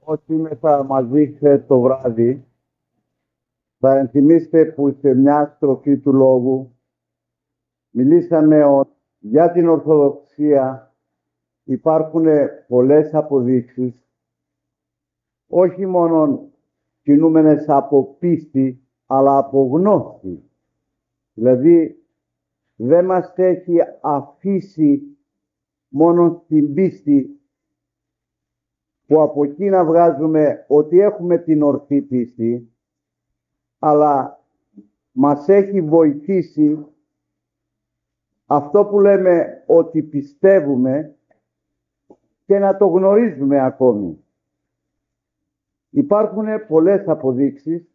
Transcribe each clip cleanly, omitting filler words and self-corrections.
Όσοι θα μαζί το βράδυ, θα ενθυμίστε που σε μια στροφή του λόγου μιλήσαμε ότι για την Ορθοδοξία υπάρχουν πολλές αποδείξεις, όχι μόνο κινούμενες από πίστη, αλλά από γνώση. Δηλαδή, δεν μας έχει αφήσει μόνο στην πίστη, που από εκεί να βγάζουμε ότι έχουμε την ορθή πίστη, αλλά μας έχει βοηθήσει αυτό που λέμε ότι πιστεύουμε και να το γνωρίζουμε ακόμη. Υπάρχουν πολλές αποδείξεις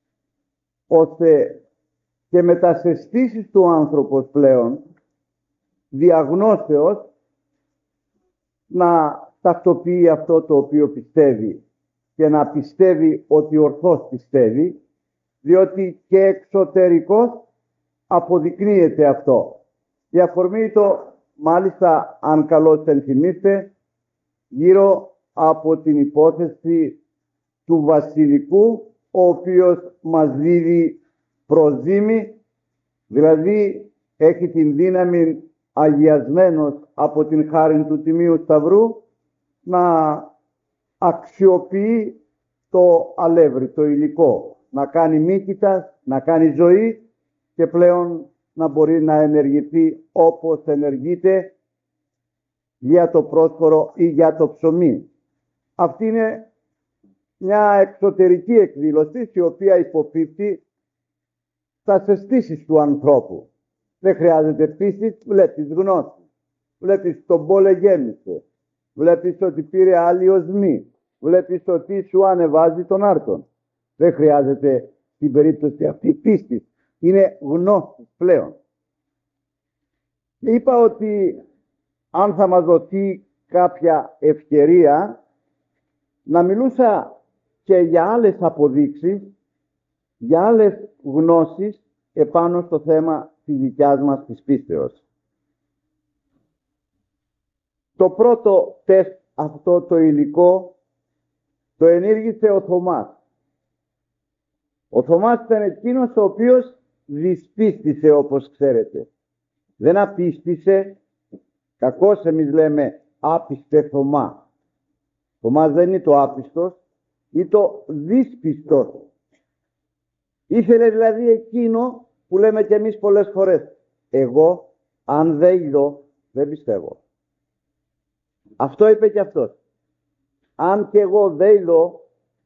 ώστε και με τα αισθήσεις του άνθρωπος πλέον διαγνώσεως να τακτοποιεί αυτό το οποίο πιστεύει και να πιστεύει ότι ορθώς πιστεύει, διότι και εξωτερικώς αποδεικνύεται αυτό. Η αφορμή το, μάλιστα, αν καλώς ενθυμίστε, γύρω από την υπόθεση του βασιλικού, ο οποίος μας δίδει προζήμη, δηλαδή έχει την δύναμη αγιασμένος από την χάριν του Τιμίου Σταυρού να αξιοποιεί το αλεύρι, το υλικό, να κάνει μύκητας, να κάνει ζωή και πλέον να μπορεί να ενεργηθεί όπως ενεργείται για το πρόσφορο ή για το ψωμί. Αυτή είναι μια εξωτερική εκδήλωση η οποία υποπίπτει στα αισθήσεις του ανθρώπου. Δεν χρειάζεται πίστη, βλέπεις γνώση, βλέπεις τον πόλε γέμισε, βλέπεις ότι πήρε άλλη οσμή, βλέπεις ότι σου ανεβάζει τον άρτον. Δεν χρειάζεται στην περίπτωση αυτή πίστη. Είναι γνώση πλέον. Είπα ότι αν θα μας δοθεί κάποια ευκαιρία να μιλούσα και για άλλες αποδείξεις, για άλλες γνώσεις επάνω στο θέμα της δικιάς μας της πίστεως. Το πρώτο τεστ αυτό το υλικό το ενήργησε ο Θωμάς. Ο Θωμάς ήταν εκείνος ο οποίος δυσπίστησε, όπως ξέρετε. Δεν απίστησε, κακώς εμείς λέμε άπιστε Θωμά. Θωμάς δεν είναι το άπιστος, ή το δυσπιστός. Ήθελε δηλαδή εκείνο που λέμε και εμείς πολλές φορές. Εγώ αν δεν είδω δεν πιστεύω. Αυτό είπε και αυτός. Αν και εγώ δεν είδω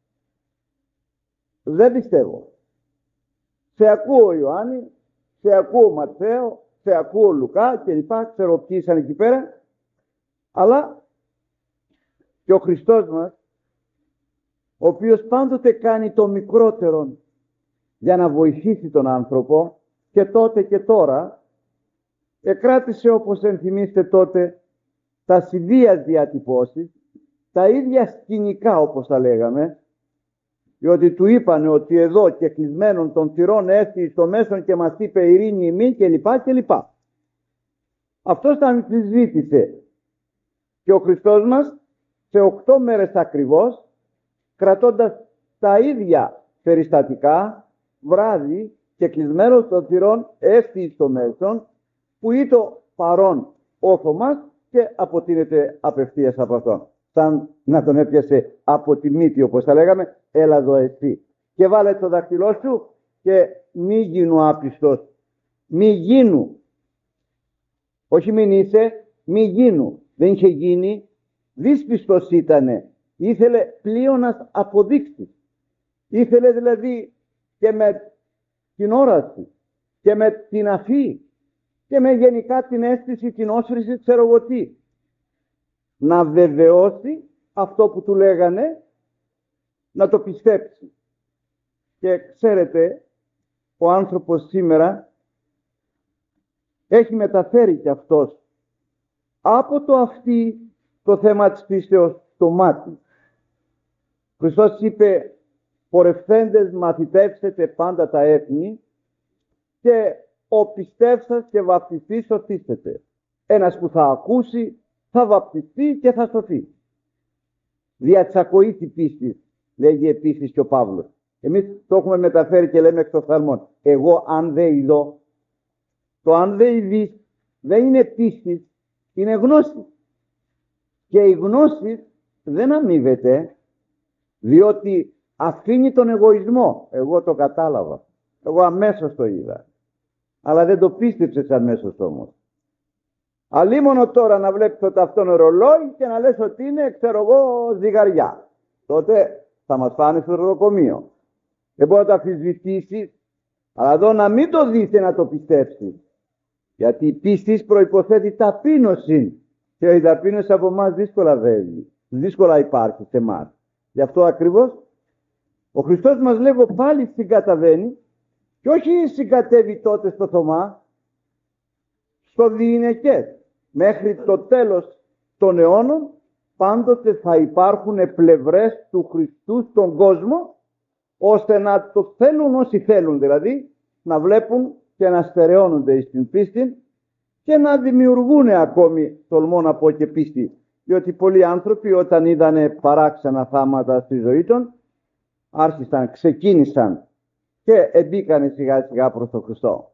δεν πιστεύω. Σε ακούω Ιωάννη, σε ακούω Ματθαίο, σε ακούω Λουκά και λοιπά, ξέρω ποιοι ήσαν εκεί πέρα, αλλά και ο Χριστός μας, ο οποίος πάντοτε κάνει το μικρότερο για να βοηθήσει τον άνθρωπο, και τότε και τώρα, εκράτησε, όπως ενθυμίστε τότε, τα συνδύας διατυπώσεις, τα ίδια σκηνικά όπως τα λέγαμε, διότι του είπανε ότι εδώ και κλεισμένων των θυρών έφυγε στο μέσον και μας είπε ειρήνη ημί και λοιπά και λοιπά. Αυτός τα αμφισβήτησε και ο Χριστός μας σε 8 μέρες ακριβώς, κρατώντας τα ίδια περιστατικά, βράδυ και κλεισμένος των θυρών έφυγε στο μέσον, που ήτο παρόν ο Θωμάς και αποτείνεται απευθείας από αυτόν. Σαν να τον έπιασε από τη μύτη, όπως τα λέγαμε, έλα εδώ εσύ. Και βάλε το δάχτυλό σου και μη γίνου άπιστος. Μη γίνου. Όχι μην είσαι, μη γίνου. Δεν είχε γίνει, δύσπιστος ήτανε. Ήθελε πλείονας αποδείξεις. Ήθελε δηλαδή και με την όραση και με την αφή και με γενικά την αίσθηση, την όσφρηση, ξέρω εγώ τι, να βεβαιώσει αυτό που του λέγανε, να το πιστέψει. Και ξέρετε, ο άνθρωπος σήμερα έχει μεταφέρει και αυτός από το αυτή το θέμα της πίστεως στο μάτι. Ο Χριστός είπε, πορευθέντες μαθητεύσετε πάντα τα έθνη και ο πιστεύσας και βαπτιστής σωθήσετε. Ένας που θα ακούσει θα βαπτιστεί και θα σωθεί. Δια της ακοήτη πίστης, λέγει επίσης και ο Παύλος. Εμείς το έχουμε μεταφέρει και λέμε εκ των φθαλμών. Εγώ αν δεν ειδώ, το αν δεν ειδείς δεν είναι πίστη, είναι γνώση. Και η γνώση δεν αμείβεται, διότι αφήνει τον εγωισμό. Εγώ το κατάλαβα. Εγώ αμέσως το είδα. Αλλά δεν το πίστεψες αμέσως όμως. Αλίμονο τώρα να βλέπεις το ταυτόν ρολόι και να λες ότι είναι, ξέρω εγώ, ζυγαριά. Τότε θα μας πάνε στο νοσοκομείο. Δεν μπορεί να το αμφισβητήσεις, αλλά εδώ να μην το δεις και να το πιστέψεις. Γιατί η πίστη προϋποθέτει ταπείνωση. Και η ταπείνωση από εμάς δύσκολα βαίνει. Δύσκολα υπάρχει σε εμάς. Γι' αυτό ακριβώς ο Χριστός μας λέγω πάλι συγκαταβαίνει, και όχι συγκατεύει τότε στο Θωμά, στο διηνεκές. Μέχρι το τέλος των αιώνων πάντοτε θα υπάρχουν πλευρές του Χριστού στον κόσμο, ώστε να το θέλουν όσοι θέλουν, δηλαδή να βλέπουν και να στερεώνονται στην πίστη και να δημιουργούν ακόμη, τολμώ να πω, και πίστη. Διότι πολλοί άνθρωποι όταν είδανε παράξενα θάματα στη ζωή των, ξεκίνησαν και εμπήκανε σιγά σιγά προς τον Χριστό.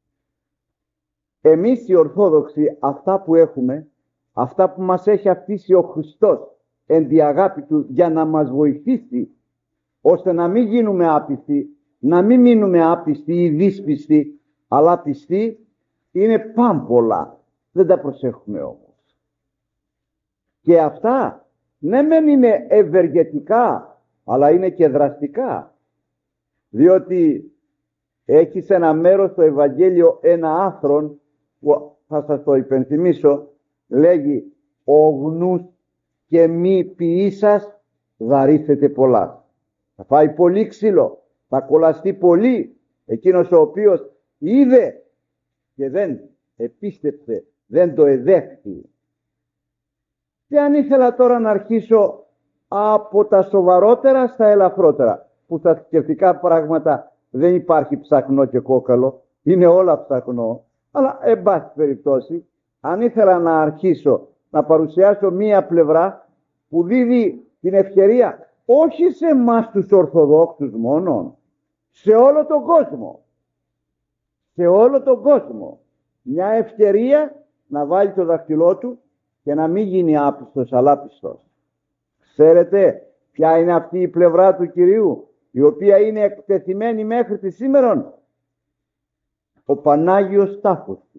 Εμείς οι Ορθόδοξοι αυτά που έχουμε, αυτά που μας έχει αφήσει ο Χριστός εν τη αγάπη Του για να μας βοηθήσει, ώστε να μην γίνουμε άπιστοι, να μην μείνουμε άπιστοι ή δύσπιστοι, αλλά πιστοί, είναι πάμπολα. Δεν τα προσέχουμε όμως. Και αυτά, ναι μεν είναι ευεργετικά, αλλά είναι και δραστικά. Διότι έχει σε ένα μέρος στο Ευαγγέλιο ένα άθρον, που θα σας το υπενθυμίσω, λέγει «Ο γνούς και μη ποιήσας δαρύθεται πολλά». Θα φάει πολύ ξύλο, θα κολλαστεί πολύ εκείνος ο οποίος είδε και δεν επίστεψε, δεν το εδέχθη. Και αν ήθελα τώρα να αρχίσω από τα σοβαρότερα στα ελαφρότερα, που στα θρησκευτικά πράγματα δεν υπάρχει ψαχνό και κόκαλο, είναι όλα ψαχνό, αλλά εν πάση περιπτώσει, αν ήθελα να αρχίσω να παρουσιάσω μία πλευρά που δίδει την ευκαιρία όχι σε εμάς τους Ορθοδόξους μόνον, σε όλο τον κόσμο, σε όλο τον κόσμο, μια ευκαιρία να βάλει το δάχτυλό του και να μην γίνει άπιστος αλλά πιστός. Ξέρετε ποια είναι αυτή η πλευρά του Κυρίου, η οποία είναι εκτεθειμένη μέχρι τη σήμερον? Ο Πανάγιος τάφος του.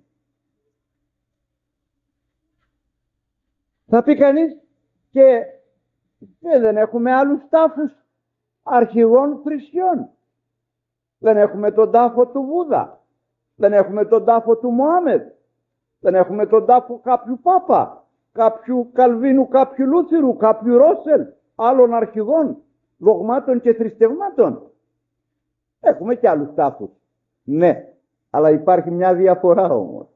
Θα πει κανείς, και δεν έχουμε άλλους τάφους αρχηγών θρησκειών. Δεν έχουμε τον τάφο του Βούδα, δεν έχουμε τον τάφο του Μωάμεθ, δεν έχουμε τον τάφο κάποιου Πάπα, κάποιου Καλβίνου, κάποιου Λούθυρου, κάποιου Ρόσελ, άλλων αρχηγών δογμάτων και θρησκευμάτων. Έχουμε και άλλους τάφους. Ναι, αλλά υπάρχει μια διαφορά όμως.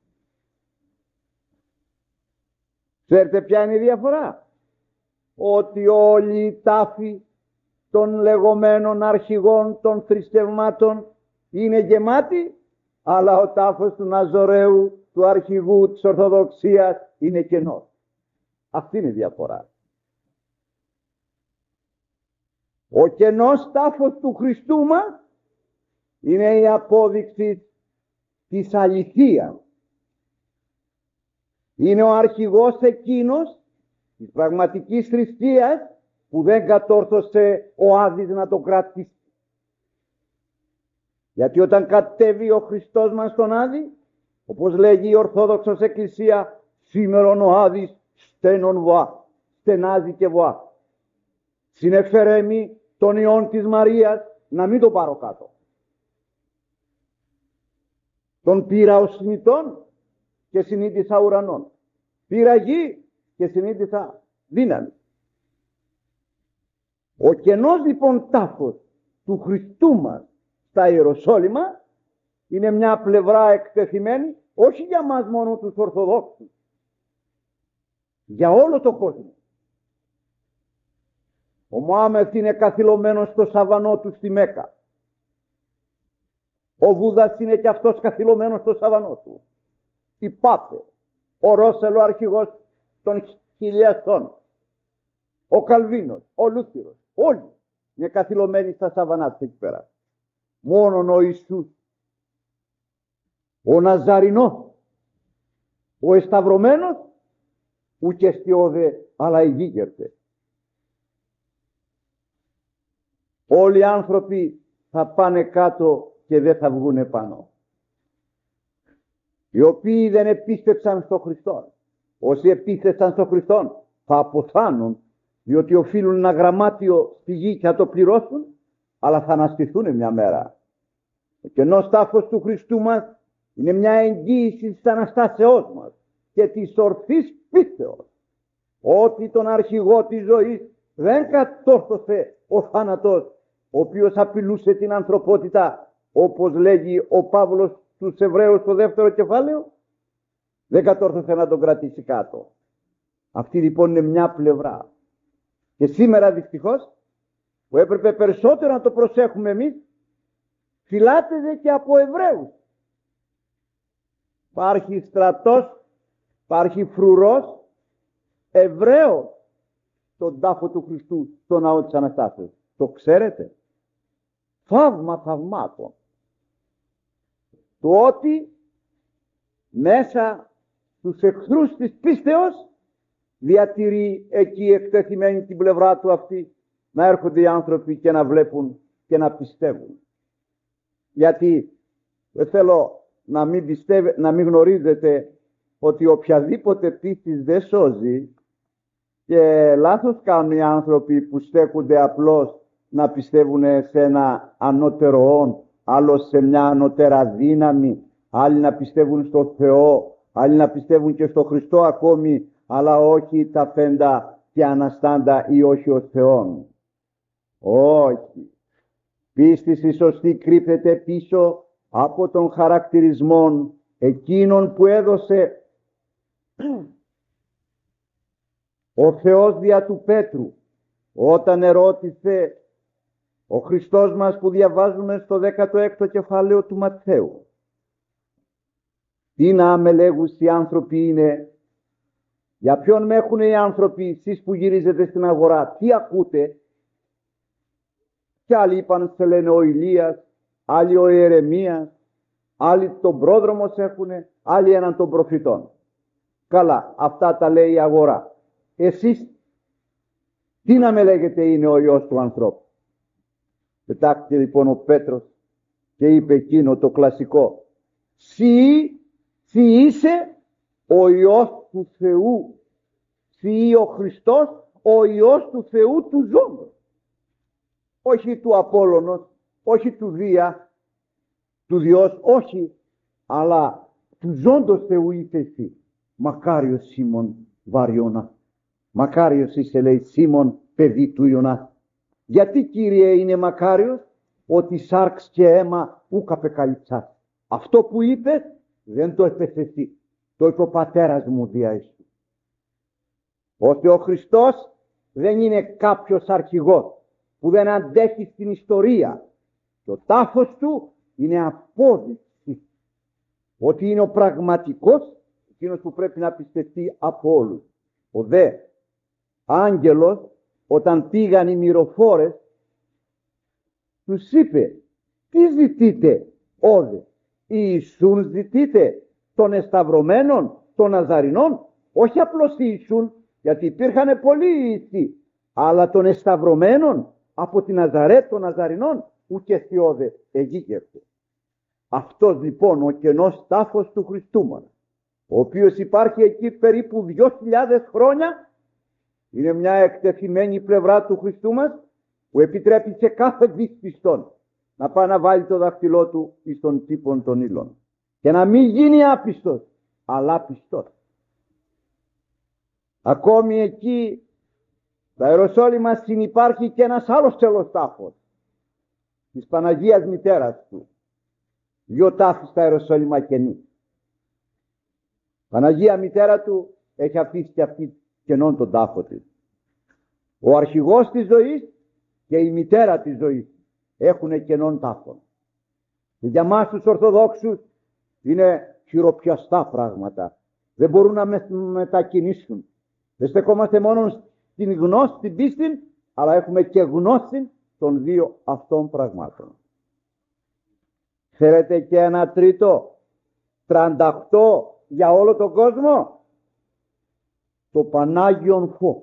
Ξέρετε ποια είναι η διαφορά? Ότι όλοι οι τάφοι των λεγόμενων αρχηγών των θρησκευμάτων είναι γεμάτοι, αλλά ο τάφος του Ναζωραίου, του αρχηγού της Ορθοδοξίας, είναι κενός. Αυτή είναι η διαφορά. Ο κενός τάφος του Χριστού μας είναι η απόδειξη της αληθείας. Είναι ο αρχηγός εκείνος της πραγματικής θρησκείας που δεν κατόρθωσε ο Άδης να το κρατήσει. Γιατί όταν κατέβει ο Χριστός μας στον Άδη, όπως λέγει η Ορθόδοξος Εκκλησία, σήμερον ο Άδης στένον βοά, στενάζει και βοά. Συνεφερέμει τον Υιόν της Μαρίας να μην το πάρω κάτω. Τον πήρα ως συνητών και συνείδησα ουρανών. Πήρα γη και συνείδησα δύναμη. Ο κενός λοιπόν τάφος του Χριστού μας στα Ιεροσόλυμα είναι μια πλευρά εκτεθειμένη όχι για μας μόνο τους Ορθοδόξους, για όλο τον κόσμο. Ο Μωάμεθ είναι καθυλωμένος στο σαβανό του στη Μέκα. Ο Βούδας είναι και αυτός καθυλωμένος στο σαβανό του. Οι Πάπες, ο Ρόσελ ο αρχηγός των χιλιαστών. ο Καλβίνος, ο Λούθυρος, όλοι είναι καθυλωμένοι στα σαβανά τους εκεί πέρα. Μόνον ο Ιησούς, ο Ναζαρινός, ο εσταυρωμένος, ουκ εστιώδε αλλά ηγήγερτε. Όλοι οι άνθρωποι θα πάνε κάτω και δεν θα βγουνε πάνω. Οι οποίοι δεν επίστεψαν στο Χριστό, όσοι επίστεψαν στο Χριστό θα αποθάνουν, διότι οφείλουν ένα γραμμάτιο στη γη και θα το πληρώσουν, αλλά θα αναστηθούν μια μέρα. Ο κενός τάφος του Χριστού μας είναι μια εγγύηση της Αναστάσεώς μας και της ορθής πίστεως, ότι τον αρχηγό της ζωής δεν κατόρθωσε ο θάνατος, ο οποίος απειλούσε την ανθρωπότητα, όπως λέγει ο Παύλος στους Εβραίους στο 2ο κεφάλαιο, δεν κατόρθωσε να τον κρατήσει κάτω. Αυτή λοιπόν είναι μια πλευρά. Και σήμερα δυστυχώς, που έπρεπε περισσότερο να το προσέχουμε εμείς, φυλάτεται και από Εβραίους. Υπάρχει στρατός, υπάρχει φρουρός Εβραίος στον τάφο του Χριστού, στο ναό της Αναστάσεως. Το ξέρετε? Θαύμα θαυμάτων. Το ότι μέσα στους εχθρούς της πίστεως διατηρεί εκεί εκτεθειμένη την πλευρά του αυτή, να έρχονται οι άνθρωποι και να βλέπουν και να πιστεύουν. Γιατί δεν θέλω να μην γνωρίζετε ότι οποιαδήποτε πίστης δεν σώζει, και λάθος κάνουν οι άνθρωποι που στέκονται απλώς να πιστεύουν σε ένα ανώτερο όν, άλλος σε μια ανώτερα δύναμη, άλλοι να πιστεύουν στο Θεό, άλλοι να πιστεύουν και στο Χριστό ακόμη, αλλά όχι τα φέντα και αναστάντα ή όχι ως Θεόν. Όχι. Πίστης η σωστή κρύφεται πίσω από τον χαρακτηρισμό εκείνων που έδωσε ο Θεός δια του Πέτρου, όταν ερώτησε ο Χριστός μας, που διαβάζουμε στο 16ο κεφάλαιο του Ματθαίου, τι να με λέγουν οι άνθρωποι είναι, για ποιον με έχουν οι άνθρωποι, εσείς που γυρίζετε στην αγορά, τι ακούτε? Κι άλλοι είπαν σε λένε ο Ηλίας, άλλοι ο Ιερεμίας, άλλοι τον πρόδρομο έχουνε, άλλοι έναν των προφητών. Καλά, αυτά τα λέει η αγορά. Εσείς τι να με λέγετε είναι ο Υιός του ανθρώπου? Πετάχτηκε λοιπόν ο Πέτρος και είπε εκείνο το κλασικό, «Συ είσαι ο Υιός του Θεού, συ ο Χριστός, ο Υιός του Θεού του ζώντος». Όχι του Απόλλωνος, όχι του Δία, του Διός, όχι, αλλά του ζώντος Θεού είσαι εσύ. Μακάριος Σίμων Βαριώνα. Μακάριος είσαι, λέει, Σίμων, παιδί του Ιωνά. Γιατί, Κύριε, είναι μακάριος? Ότι σάρξ και αίμα ούκ απεκαλυψάς. Αυτό που είπες δεν το έπες εσύ. Το είπε ο πατέρας μου δια εσύ. Ότι ο Χριστός δεν είναι κάποιος αρχηγός που δεν αντέχει στην ιστορία. Και ο τάφος του είναι απόδειξη ότι είναι ο πραγματικός, εκείνος που πρέπει να πιστευτεί από όλους. Ο δε άγγελος, όταν πήγαν οι μυροφόρες, τους είπε, τι ζητείτε όδε? Ιησούν ζητείτε, των εσταυρωμένων, των Ναζαρινών? Όχι απλώς Ιησούν, γιατί υπήρχαν πολλοί Ιησοί, αλλά των εσταυρωμένων από τη Ναζαρέτ των Ναζαρινών, ουκ θειώδε εγίγευτε. Αυτός λοιπόν ο κενός τάφος του Χριστού μας, ο οποίος υπάρχει εκεί περίπου 2.000 χρόνια, είναι μια εκτεθειμένη πλευρά του Χριστού μας, που επιτρέπει σε κάθε δυσπιστόν να πάει να βάλει το δάχτυλό του εις των τύπων των ύλων και να μην γίνει άπιστος, αλλά πιστός. Ακόμη εκεί στα Ιεροσόλυμα συνυπάρχει και ένας άλλος τέλος τάφος της Παναγίας Μητέρας του. 2 τάφοι στα Ιεροσόλυμα καινοί. Παναγία Μητέρα του έχει αφήσει και αυτή κενόν τον τάφο της. Ο αρχηγός της ζωής και η μητέρα της ζωής έχουν κενόν τάφο. Και για μας τους Ορθοδόξους είναι χειροπιαστά πράγματα. Δεν μπορούν να μετακινήσουν. Δεν στεκόμαστε μόνο την γνώση, την πίστη, αλλά έχουμε και γνώση των δύο αυτών πραγμάτων. Θέλετε και ένα τρίτο, 38 για όλο τον κόσμο, το Πανάγιον Φως,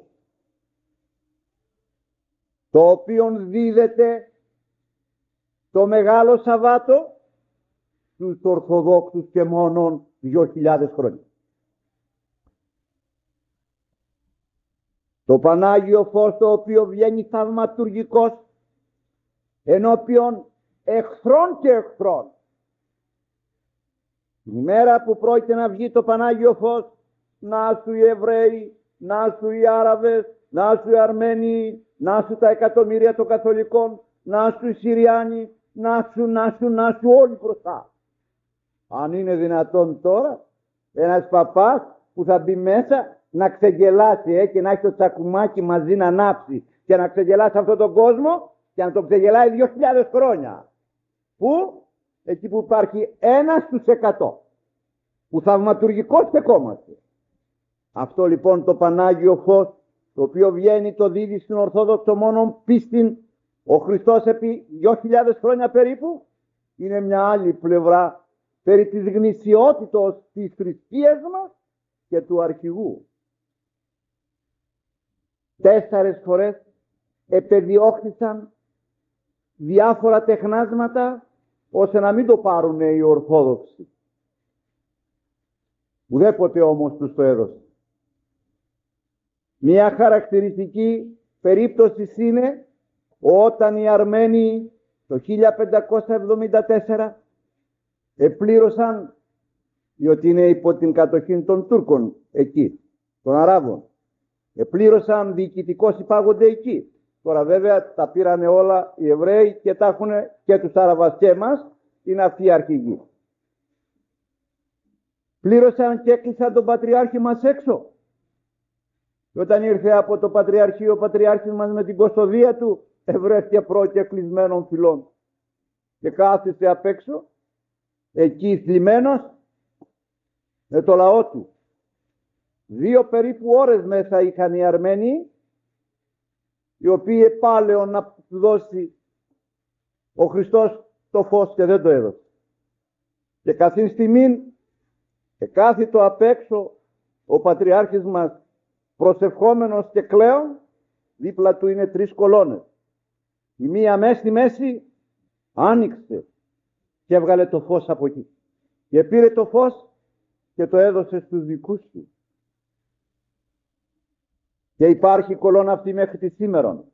το οποίο δίδεται το Μεγάλο Σαββάτο στους Ορθοδόξους και μόνον 2.000 χρόνια. Το Πανάγιο Φως, το οποίο βγαίνει θαυματουργικός ενώπιον εχθρών και εχθρών. Η μέρα που πρόκειται να βγει το Πανάγιο Φως, να σου οι Εβραίοι, να σου οι Άραβες, να σου οι Αρμένοι, να σου τα εκατομμύρια των Καθολικών, να σου οι Συριάνοι, να σου όλοι μπροστά. Αν είναι δυνατόν τώρα ένας παπάς που θα μπει μέσα να ξεγελάσει και να έχει το τσακουμάκι μαζί να ανάψει και να ξεγελάσει αυτόν τον κόσμο και να τον ξεγελάει 2.000 χρόνια. Πού? Εκεί που υπάρχει 1 στους 100. Που θαυματουργικός στεκόμαστε. Αυτό λοιπόν το Πανάγιο Φως, το οποίο βγαίνει, το δίδει στην Ορθόδοξο μόνον πίστην ο Χριστός επί 2.000 χρόνια περίπου, είναι μια άλλη πλευρά περί της γνησιότητος της θρησκείας μας και του αρχηγού. 4 φορές επεδιώχθησαν διάφορα τεχνάσματα ώστε να μην το πάρουν οι Ορθόδοξοι. Ουδέποτε όμως τους το έδωσε. Μια χαρακτηριστική περίπτωση είναι όταν οι Αρμένοι το 1574 επλήρωσαν, διότι είναι υπό την κατοχή των Τούρκων εκεί, των Αράβων, επλήρωσαν διοικητικώς υπάγονται εκεί. Τώρα βέβαια τα πήρανε όλα οι Εβραίοι και τα έχουν και τους Άραβας και εμάς, είναι αυτοί οι αρχηγοί. Πλήρωσαν και έκλεισαν τον Πατριάρχη μας έξω. Και όταν ήρθε από το Πατριαρχείο ο Πατριάρχης μας με την κοστοδία του, ευρέθηκε πρόκειται κλεισμένων φυλών. Και κάθισε απ' έξω, εκεί θλιμμένος, με το λαό του. 2 περίπου ώρες μέσα είχαν οι Αρμένοι, οι οποίοι επάλεον να του δώσει ο Χριστός το φως και δεν το έδωσε. Και καθήν στιγμήν εκάθιτο απ' έξω ο Πατριάρχης μας προσευχόμενος και κλαίων, δίπλα του είναι 3 κολόνες. Η μία μέσα στη μέση άνοιξε και έβγαλε το φως από εκεί. Και πήρε το φως και το έδωσε στους δικούς του. Και υπάρχει η κολόνα αυτή μέχρι τη σήμερον.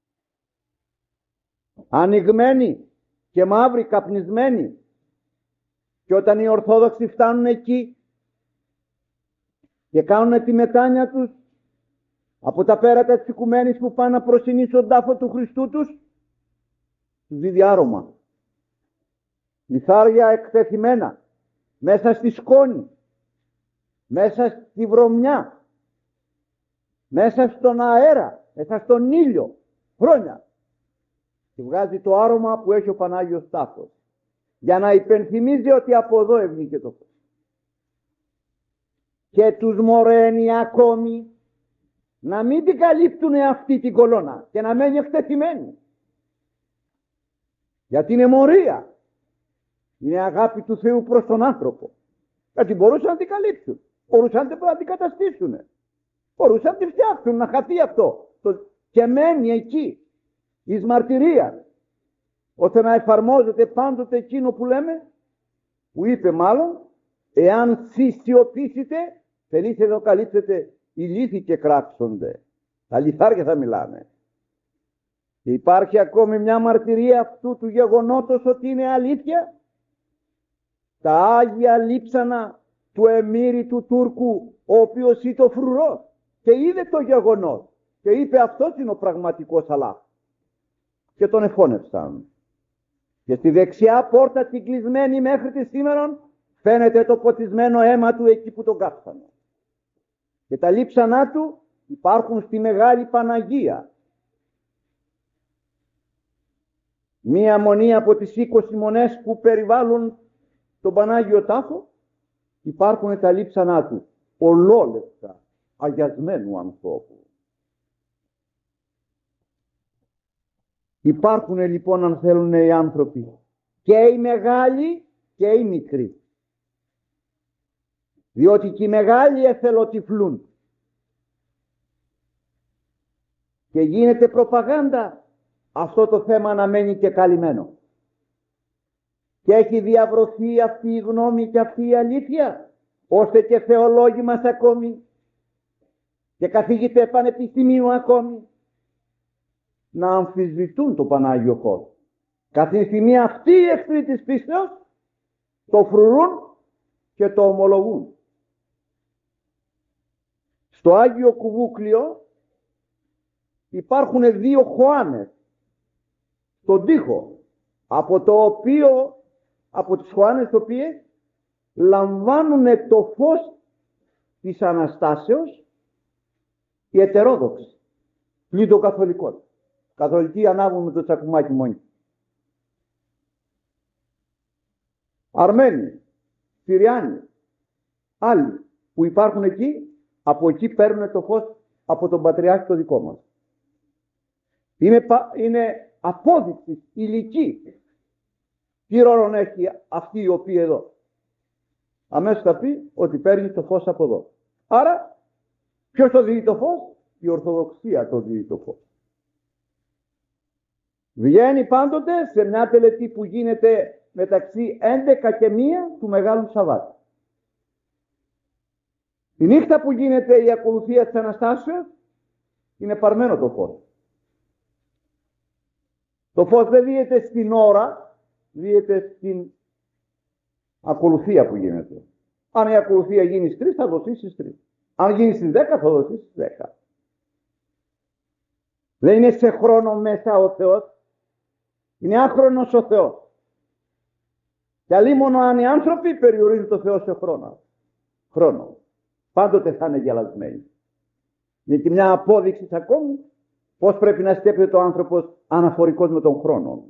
Ανοιγμένη και μαύρη, καπνισμένη. Και όταν οι Ορθόδοξοι φτάνουν εκεί και κάνουν τη μετάνοια τους από τα πέρατα της οικουμένης που πάνε να προσυνήσουν τον τάφο του Χριστού τους δίδει άρωμα. Λιθάρια εκτεθειμένα μέσα στη σκόνη, μέσα στη βρωμιά, μέσα στον αέρα, μέσα στον ήλιο, χρόνια. Και βγάζει το άρωμα που έχει ο Πανάγιος Τάφος για να υπενθυμίζει ότι από εδώ ευνήκε το φως. Και τους μοραίνει ακόμη να μην την καλύπτουν αυτή την κολόνα και να μένει εκτεθειμένη. Γιατί είναι μορία. Είναι αγάπη του Θεού προς τον άνθρωπο. Γιατί μπορούσαν να την καλύψουν. Μπορούσαν να την καταστήσουν. Μπορούσαν να την φτιάξουν, να χαθεί αυτό. Και μένει εκεί εις μαρτυρία. Ώστε να εφαρμόζεται πάντοτε εκείνο που λέμε, που είπε μάλλον, εάν σιωπήσετε, θελήσετε να καλύψετε, οι λύθοι και κράξονται. Τα λιθάρια θα μιλάνε. Και υπάρχει ακόμη μια μαρτυρία αυτού του γεγονότος ότι είναι αλήθεια. Τα Άγια λείψανα του εμμύρη του Τούρκου, ο οποίος ήταν φρουρός και είδε το γεγονός και είπε αυτός είναι ο πραγματικός Αλλάχ. Και τον εφώνευσαν. Και στη δεξιά πόρτα την κλεισμένη μέχρι τη σήμερον φαίνεται το ποτισμένο αίμα του εκεί που τον κάψανε. Και τα λείψανά του υπάρχουν στη Μεγάλη Παναγία. Μία μονή από τις 20 μονές που περιβάλλουν τον Πανάγιο Τάφο, υπάρχουν τα λείψανά του, ολόλευκα, αγιασμένου ανθρώπου. Υπάρχουν λοιπόν, αν θέλουν, οι άνθρωποι, και οι μεγάλοι και οι μικροί. Διότι και οι μεγάλοι εθελοτυφλούν. Και γίνεται προπαγάνδα αυτό το θέμα να μένει και καλυμμένο. Και έχει διαβρωθεί αυτή η γνώμη και αυτή η αλήθεια, ώστε και θεολόγοι μας ακόμη και καθηγητές πανεπιστημίου ακόμη να αμφισβητούν το Πανάγιο χώρο. Κάθε στιγμή αυτοί οι εχθροί της πίστεως το φρουρούν και το ομολογούν. Στο Άγιο Κουβούκλιο υπάρχουν δύο χωάνες στον τοίχο, από τις χωάνες οι οποίες λαμβάνουν το φως της Αναστάσεως οι ετερόδοξοι, πλην των καθολικών. Καθολικοί ανάβουν με το τσακουμάκι μόνοι. Αρμένοι, Συριάνοι, άλλοι που υπάρχουν εκεί, από εκεί παίρνουν το φως από τον Πατριάρχη το δικό μας. Είναι απόδειξη ηλική τι ρόλο έχει αυτή η οποία εδώ. Αμέσως θα πει ότι παίρνει το φως από εδώ. Άρα ποιος το δίνει το φως? Η Ορθοδοξία το δίνει το φως. Βγαίνει πάντοτε σε μια τελετή που γίνεται μεταξύ 11 και 1 του Μεγάλου Σαββάτου. Τη νύχτα που γίνεται η ακολουθία της Αναστάσεως είναι παρμένο το φως. Το φως δεν δίεται στην ώρα, δίεται στην ακολουθία που γίνεται. Αν η ακολουθία γίνει στις 3 θα δοθεί στις 3. Αν γίνει στις 10 θα δοθεί στις 10. Δεν είναι σε χρόνο μέσα ο Θεός. Είναι άχρονος ο Θεός. Και αλλήμωνο αν οι άνθρωποι περιορίζουν το Θεό σε χρόνο. Πάντοτε θα είναι γελασμένοι. Είναι και μια απόδειξη ακόμη πώς πρέπει να σκέφτεται ο άνθρωπος αναφορικός με τον χρόνο.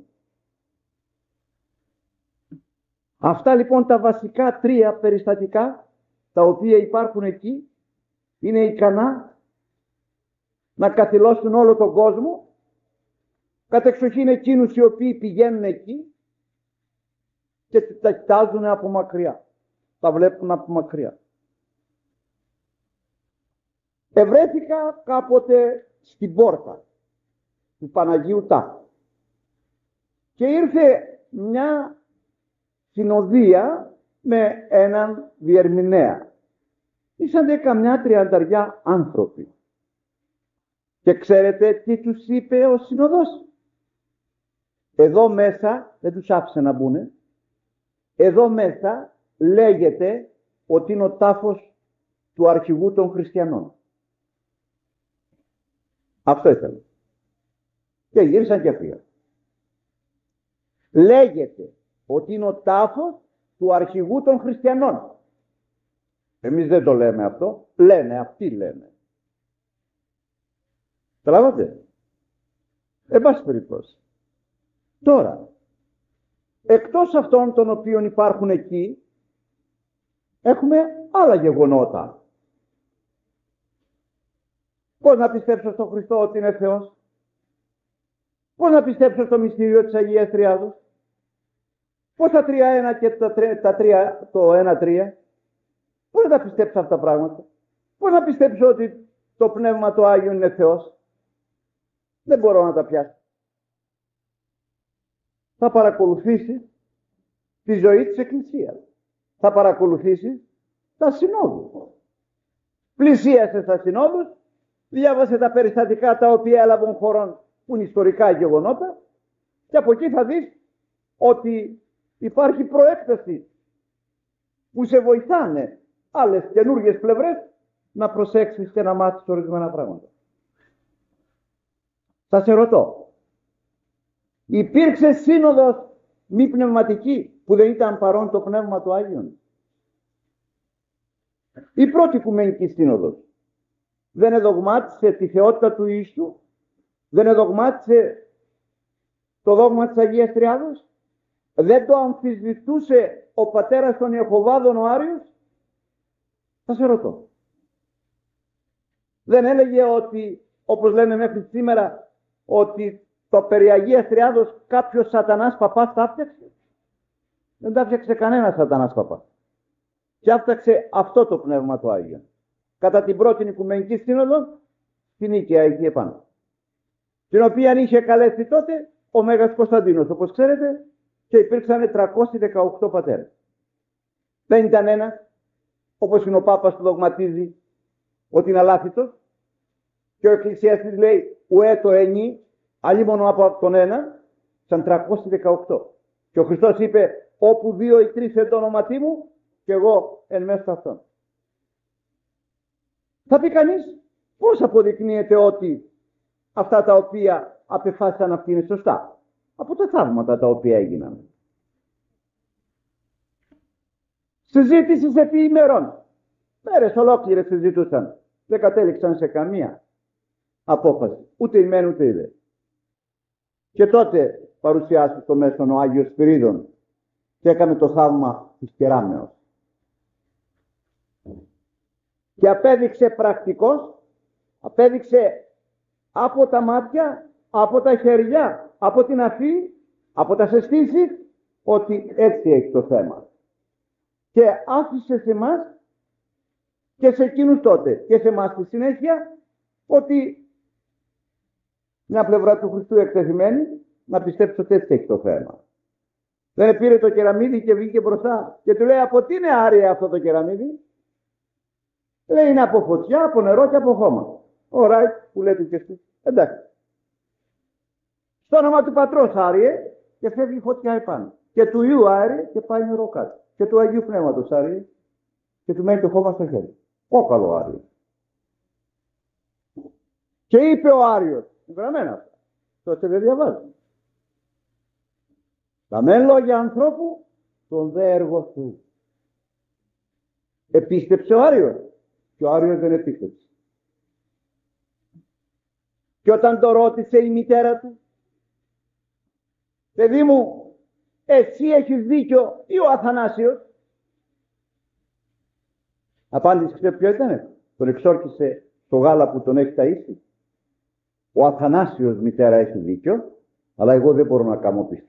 Αυτά λοιπόν τα βασικά 3 περιστατικά τα οποία υπάρχουν εκεί είναι ικανά να καθυλώσουν όλο τον κόσμο, κατεξοχήν εκείνους οι οποίοι πηγαίνουν εκεί και τα κοιτάζουν από μακριά, τα βλέπουν από μακριά. Ευρέθηκα κάποτε στην πόρτα του Παναγίου Τάφου και ήρθε μια συνοδεία με έναν διερμηνέα. Ήσαν καμιά 30 άνθρωποι. Και ξέρετε τι τους είπε ο συνοδός? Εδώ μέσα, δεν τους άφησε να μπουνε, εδώ μέσα λέγεται ότι είναι ο τάφος του αρχηγού των χριστιανών. Αυτό ήθελε. Και γύρισαν και φύγαν. Λέγεται ότι είναι ο τάφος του αρχηγού των χριστιανών. Εμείς δεν το λέμε αυτό. Λένε, αυτοί λένε. Καταλάβατε? Εν πάση περιπτώσει. Τώρα, εκτός αυτών των οποίων υπάρχουν εκεί, έχουμε άλλα γεγονότα. Πώς να πιστέψω στον Χριστό ότι είναι Θεός? Πώς να πιστέψω στο μυστήριο της Αγίας Τριάδος? Πώς τα 3-1 και το 1-3? Πώς να τα πιστέψω αυτά τα πράγματα? Πώς να πιστέψω ότι το Πνεύμα το Άγιο είναι Θεός? Δεν μπορώ να τα πιάσω. Θα παρακολουθήσεις τη ζωή της Εκκλησίας. Θα παρακολουθήσεις τα συνόδους. Πλησίασε στα συνόδους, διάβασε τα περιστατικά τα οποία έλαβαν χωρών που είναι ιστορικά γεγονότα και από εκεί θα δεις ότι υπάρχει προέκταση που σε βοηθάνε άλλες καινούργιες πλευρές να προσέξεις και να μάθεις ορισμένα πράγματα. Θα σε ρωτώ, υπήρξε σύνοδος μη πνευματική που δεν ήταν παρόν το Πνεύμα του Άγιον? Η πρώτη Οικουμενική Σύνοδος δεν εδογμάτισε τη θεότητα του Ιησού? Δεν εδογμάτισε το δόγμα της Αγίας Τριάδος? Δεν το αμφισβητούσε ο πατέρας των Ιεχωβάδων ο Άριος? Θα σε ρωτώ. Δεν έλεγε ότι, όπως λένε μέχρι σήμερα, ότι το περί Αγίας Τριάδος κάποιος σατανάς παπάς τα έφτιαξε? Δεν τα έφτιαξε κανένα σατανάς παπάς. Και έφτιαξε αυτό το Πνεύμα το Άγιο. Κατά την πρώτη Οικουμενική Σύνοδο, στην Νίκαια εκεί επάνω. Την οποία είχε καλέσει τότε ο Μέγας Κωνσταντίνος, όπως ξέρετε, και υπήρξαν 318 πατέρες. Δεν ήταν ένας, όπως είναι ο Πάπας που δογματίζει ότι είναι αλάθητος, και ο Εκκλησιαστής λέει ουέ το εννί, αλλήμωνο από τον ένα, σαν 318. Και ο Χριστός είπε όπου 2 ή 3 εν το ονόματί μου, και εγώ εν μέσω αυτών. Θα πει κανείς, πώς αποδεικνύεται ότι αυτά τα οποία απεφάσισαν αυτοί είναι σωστά? Από τα θαύματα τα οποία έγιναν. Συζήτηση επί ημερών. Μέρες ολόκληρες συζητούσαν. Δεν κατέληξαν σε καμία απόφαση. Ούτε η μεν ούτε η δε. Και τότε παρουσιάστηκε στο μέσον ο Άγιος Σπυρίδων και έκανε το θαύμα της κεράμεως. Και απέδειξε πρακτικός, απέδειξε από τα μάτια, από τα χέρια, από την αφή, από τα συστήσεις, ότι έτσι έχει το θέμα. Και άφησε σε εμάς και σε εκείνους τότε και σε εμάς στη συνέχεια ότι μια πλευρά του Χριστού εκτεθειμένη να πιστέψει ότι έτσι έχει το θέμα. Δεν πήρε το κεραμίδι και βγήκε μπροστά και του λέει από τι είναι άρια αυτό το κεραμίδι? Λέει είναι από φωτιά, από νερό και από χώμα. Ωραία, που λέτε και εσείς. Εντάξει. Στο όνομα του Πατρός άριε και φεύγει φωτιά επάνω. Και του Υιού άριε και πάει νερό κάτω. Και του Αγίου Πνεύματος άριε και του μένει το χώμα στο χέρι. Κόκαλο άριο. Και είπε ο Άριος, γραμμένα αυτά, τότε δεν διαβάζει. Τα μεν λόγια ανθρώπου, τον δε έργο Θεού. Επίστεψε ο Άριος και ο Άριος δεν επίστεψε. Και όταν το ρώτησε η μητέρα του, παιδί μου, εσύ έχεις δίκιο ή ο Αθανάσιος? Απάντησε, ξέρετε ποιο ήταν? Τον εξόρκησε στο γάλα που τον έχει ταΐσει. Ο Αθανάσιος μητέρα έχει δίκιο, αλλά εγώ δεν μπορώ να κάνω πίσω.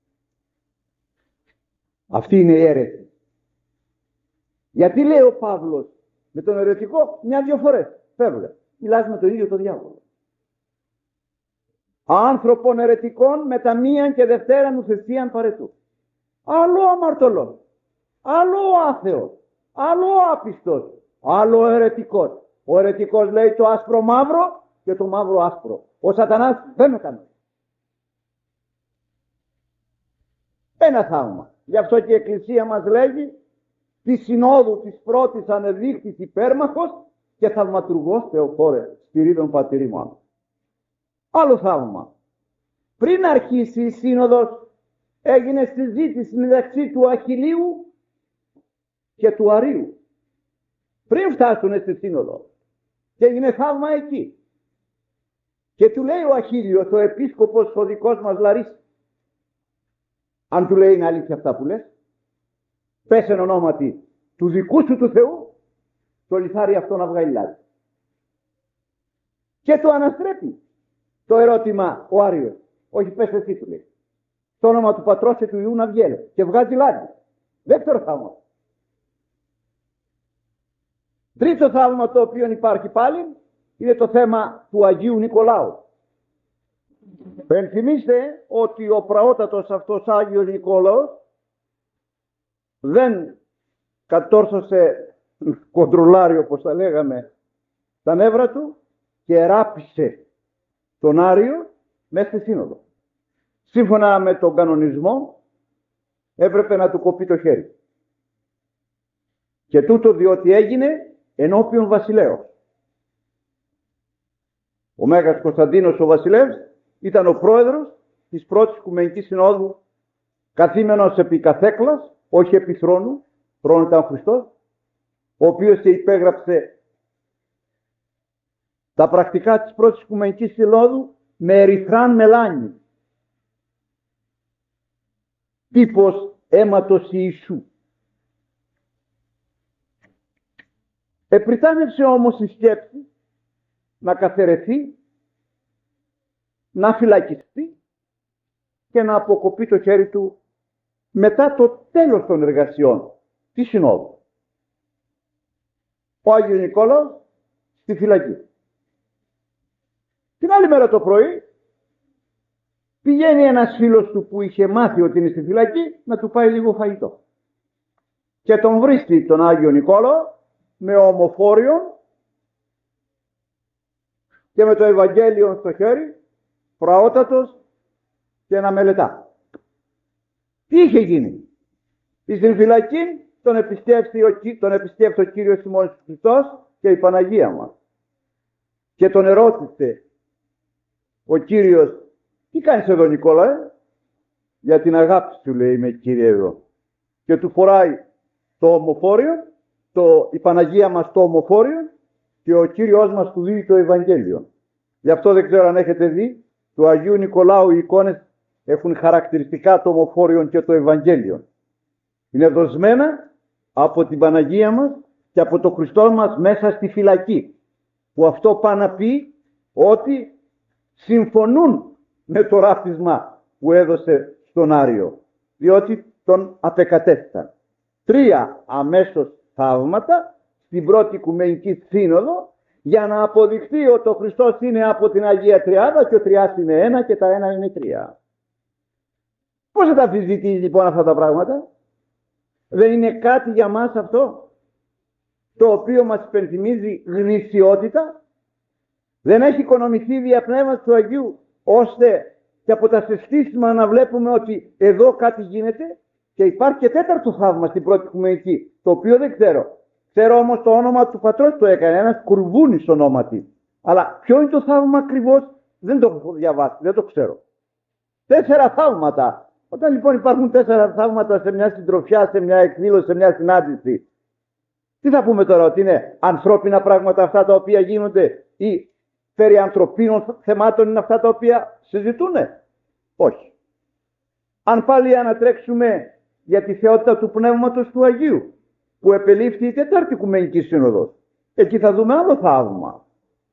Αυτή είναι η αίρεση. Γιατί λέει ο Παύλος με τον αιρετικό 1-2 φορές φεύγε. Μιλάς με τον ίδιο τον διάβολο. Άνθρωπον αιρετικών με τα μίαν και δευτέραν ουσιαστίαν παρετού. Άλλο αμαρτωλός, άλλο άθεος, άλλο άπιστος, άλλο αιρετικός. Ο αιρετικός λέει το άσπρο μαύρο και το μαύρο άσπρο. Ο σατανάς δεν με κάνει. Ένα θαύμα. Γι' αυτό και η Εκκλησία μας λέγει τη συνόδου της πρώτης ανεδείχθης υπέρμαχος και θαυματουργός Θεοχώρε Σπυρίδων πατηρί μου. Άλλο θαύμα. Πριν αρχίσει η σύνοδος έγινε συζήτηση μεταξύ του Αχιλλείου και του Αρείου. Πριν φτάσουν στη σύνοδο. Και έγινε θαύμα εκεί. Και του λέει ο Αχίλλειος, ο επίσκοπος ο δικός μας Λαρίσης, αν του λέει είναι αλήθεια αυτά που λες, πες εν ονόματι του δικού σου του Θεού, το λιθάρι αυτό να βγάλει λάδι. Και το αναστρέπει το ερώτημα ο Άριος. Όχι, πες εσύ, του λέει. Στο όνομα του Πατρός και του Υιού να βγαίνει. Και βγάζει λάδι. Δεύτερο θαύμα. Τρίτο θαύμα το οποίο υπάρχει πάλι είναι το θέμα του Αγίου Νικολάου. Πενθυμίστε ότι ο πραότατος αυτός Άγιος Νικόλαος δεν κατόρθωσε κοντρολάρει, όπως τα λέγαμε, τα νεύρα του και ράπησε τον Άριο μέσα στη σύνοδο. Σύμφωνα με τον κανονισμό έπρεπε να του κοπεί το χέρι. Και τούτο διότι έγινε ενώπιον βασιλέως. Ο Μέγας Κωνσταντίνος ο βασιλεύς ήταν ο πρόεδρος της πρώτης Οικουμενικής Συνόδου, καθήμενος επί καθέκλας, όχι επί θρόνου, θρόνο ήταν ο Χριστός, ο οποίος και υπέγραψε τα πρακτικά της πρώτης Οικουμενικής Συνόδου με ερυθράν μελάνι, τύπος αίματος Ιησού. Επριτάνευσε όμως η σκέψη να καθαιρεθεί να φυλακιστεί και να αποκοπεί το χέρι του μετά το τέλος των εργασιών της Συνόδου. Ο Άγιος Νικόλαος στη φυλακή. Την άλλη μέρα το πρωί πηγαίνει ένας φίλος του που είχε μάθει ότι είναι στη φυλακή να του πάει λίγο φαγητό. Και τον βρίσκει τον Άγιο Νικόλαο με ομοφόριον και με το Ευαγγέλιο στο χέρι, πραότατος και να μελετά. Τι είχε γίνει? Στην φυλακή τον επισκέφθη ο Κύριος ημών Χριστός και η Παναγία μας. Και τον ερώτησε ο Κύριος, τι κάνεις εδώ Νικόλαε? Για την αγάπη σου, λέει, είμαι Κύριε εδώ. Και του φοράει το ομοφόριο, η Παναγία μας το ομοφόριο και ο Κύριος μας του δίνει το Ευαγγέλιο. Γι' αυτό δεν ξέρω αν έχετε δει, του Αγίου Νικολάου οι εικόνες έχουν χαρακτηριστικά το ομοφόριο και το Ευαγγέλιο. Είναι δοσμένα από την Παναγία μας και από το Χριστό μας μέσα στη φυλακή. Που αυτό πάει να πει ότι συμφωνούν με το ράφισμα που έδωσε στον Άριο. Διότι τον απεκατέστησαν. 3 αμέσως θαύματα στην πρώτη Οικουμενική Σύνοδο για να αποδειχθεί ότι ο Χριστός είναι από την Αγία Τριάδα και ο Τριάς είναι 1 και τα 1 είναι 3. Πώς θα τα αμφισβητείς λοιπόν αυτά τα πράγματα? Δεν είναι κάτι για μας αυτό το οποίο μας υπενθυμίζει γνησιότητα? Δεν έχει οικονομηθεί δια πνεύματος του Αγίου ώστε και από τα συστήσιμα να βλέπουμε ότι εδώ κάτι γίνεται? Και υπάρχει και 4ο θαύμα στην πρώτη Οικουμενική, το οποίο δεν ξέρω. Ξέρω όμως το όνομα του πατρός το έκανε, ένας Κουρβούνης ονόματι. Αλλά ποιο είναι το θαύμα ακριβώς δεν το έχω διαβάσει, δεν το ξέρω. 4 θαύματα. Όταν λοιπόν υπάρχουν 4 θαύματα σε μια συντροφιά, σε μια εκδήλωση, σε μια συνάντηση, τι θα πούμε τώρα, ότι είναι ανθρώπινα πράγματα αυτά τα οποία γίνονται ή περί ανθρωπίνων θεμάτων είναι αυτά τα οποία συζητούνε? Όχι. Αν πάλι ανατρέξουμε για τη θεότητα του Πνεύματος του Αγίου, που επελήφθη η 4η Οικουμενική Σύνοδος, εκεί θα δούμε άλλο θαύμα,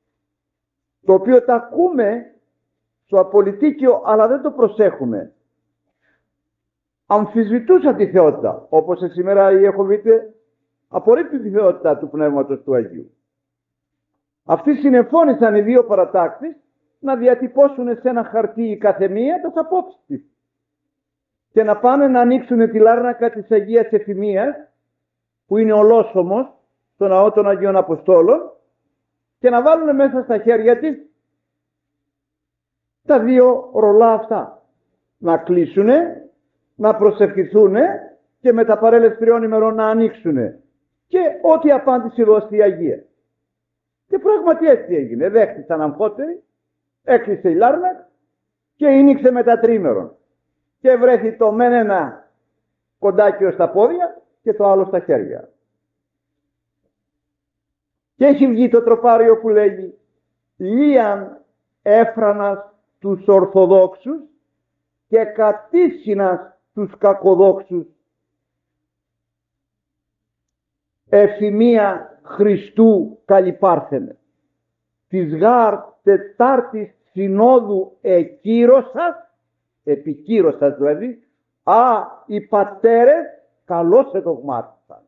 το οποίο τα ακούμε στο απολυτίκιο αλλά δεν το προσέχουμε. Αμφισβητούσαν τη θεότητα, όπως σήμερα οι Ιεχωβίτες απορρίπτουν τη θεότητα του Πνεύματος του Αγίου. Αυτοί συνεφώνησαν οι 2 παρατάξεις να διατυπώσουν σε ένα χαρτί η καθεμία τις απόψεις της και να πάνε να ανοίξουν τη λάρνακα της Αγίας Εφημίας, που είναι ολόσωμος στο ναό των Αγίων Αποστόλων, και να βάλουν μέσα στα χέρια της τα 2 ρολά αυτά. Να κλείσουνε, να προσευχηθούνε και με τα παρέλες 3 ημερών να ανοίξουνε. Και ό,τι απάντηση δώσει η Αγία. Και πράγματι έτσι έγινε. Δέχτησαν αμφότεροι, έκλεισε η λάρνα και ήνιξε με τα τρίμερον. Και βρέθη το μεν ένα κοντάκιο στα πόδια και το άλλο στα χέρια. Και έχει βγει το τροπάριο που λέγει «Λίαν έφρανας τους Ορθοδόξους και κατήσχυνας τους κακοδόξους, εφημία Χριστού καλυπάρθενε. Της γάρ Τετάρτης Συνόδου εκύρωσας», επικύρωσας δηλαδή, οι πατέρες καλώς εδογμάτισαν.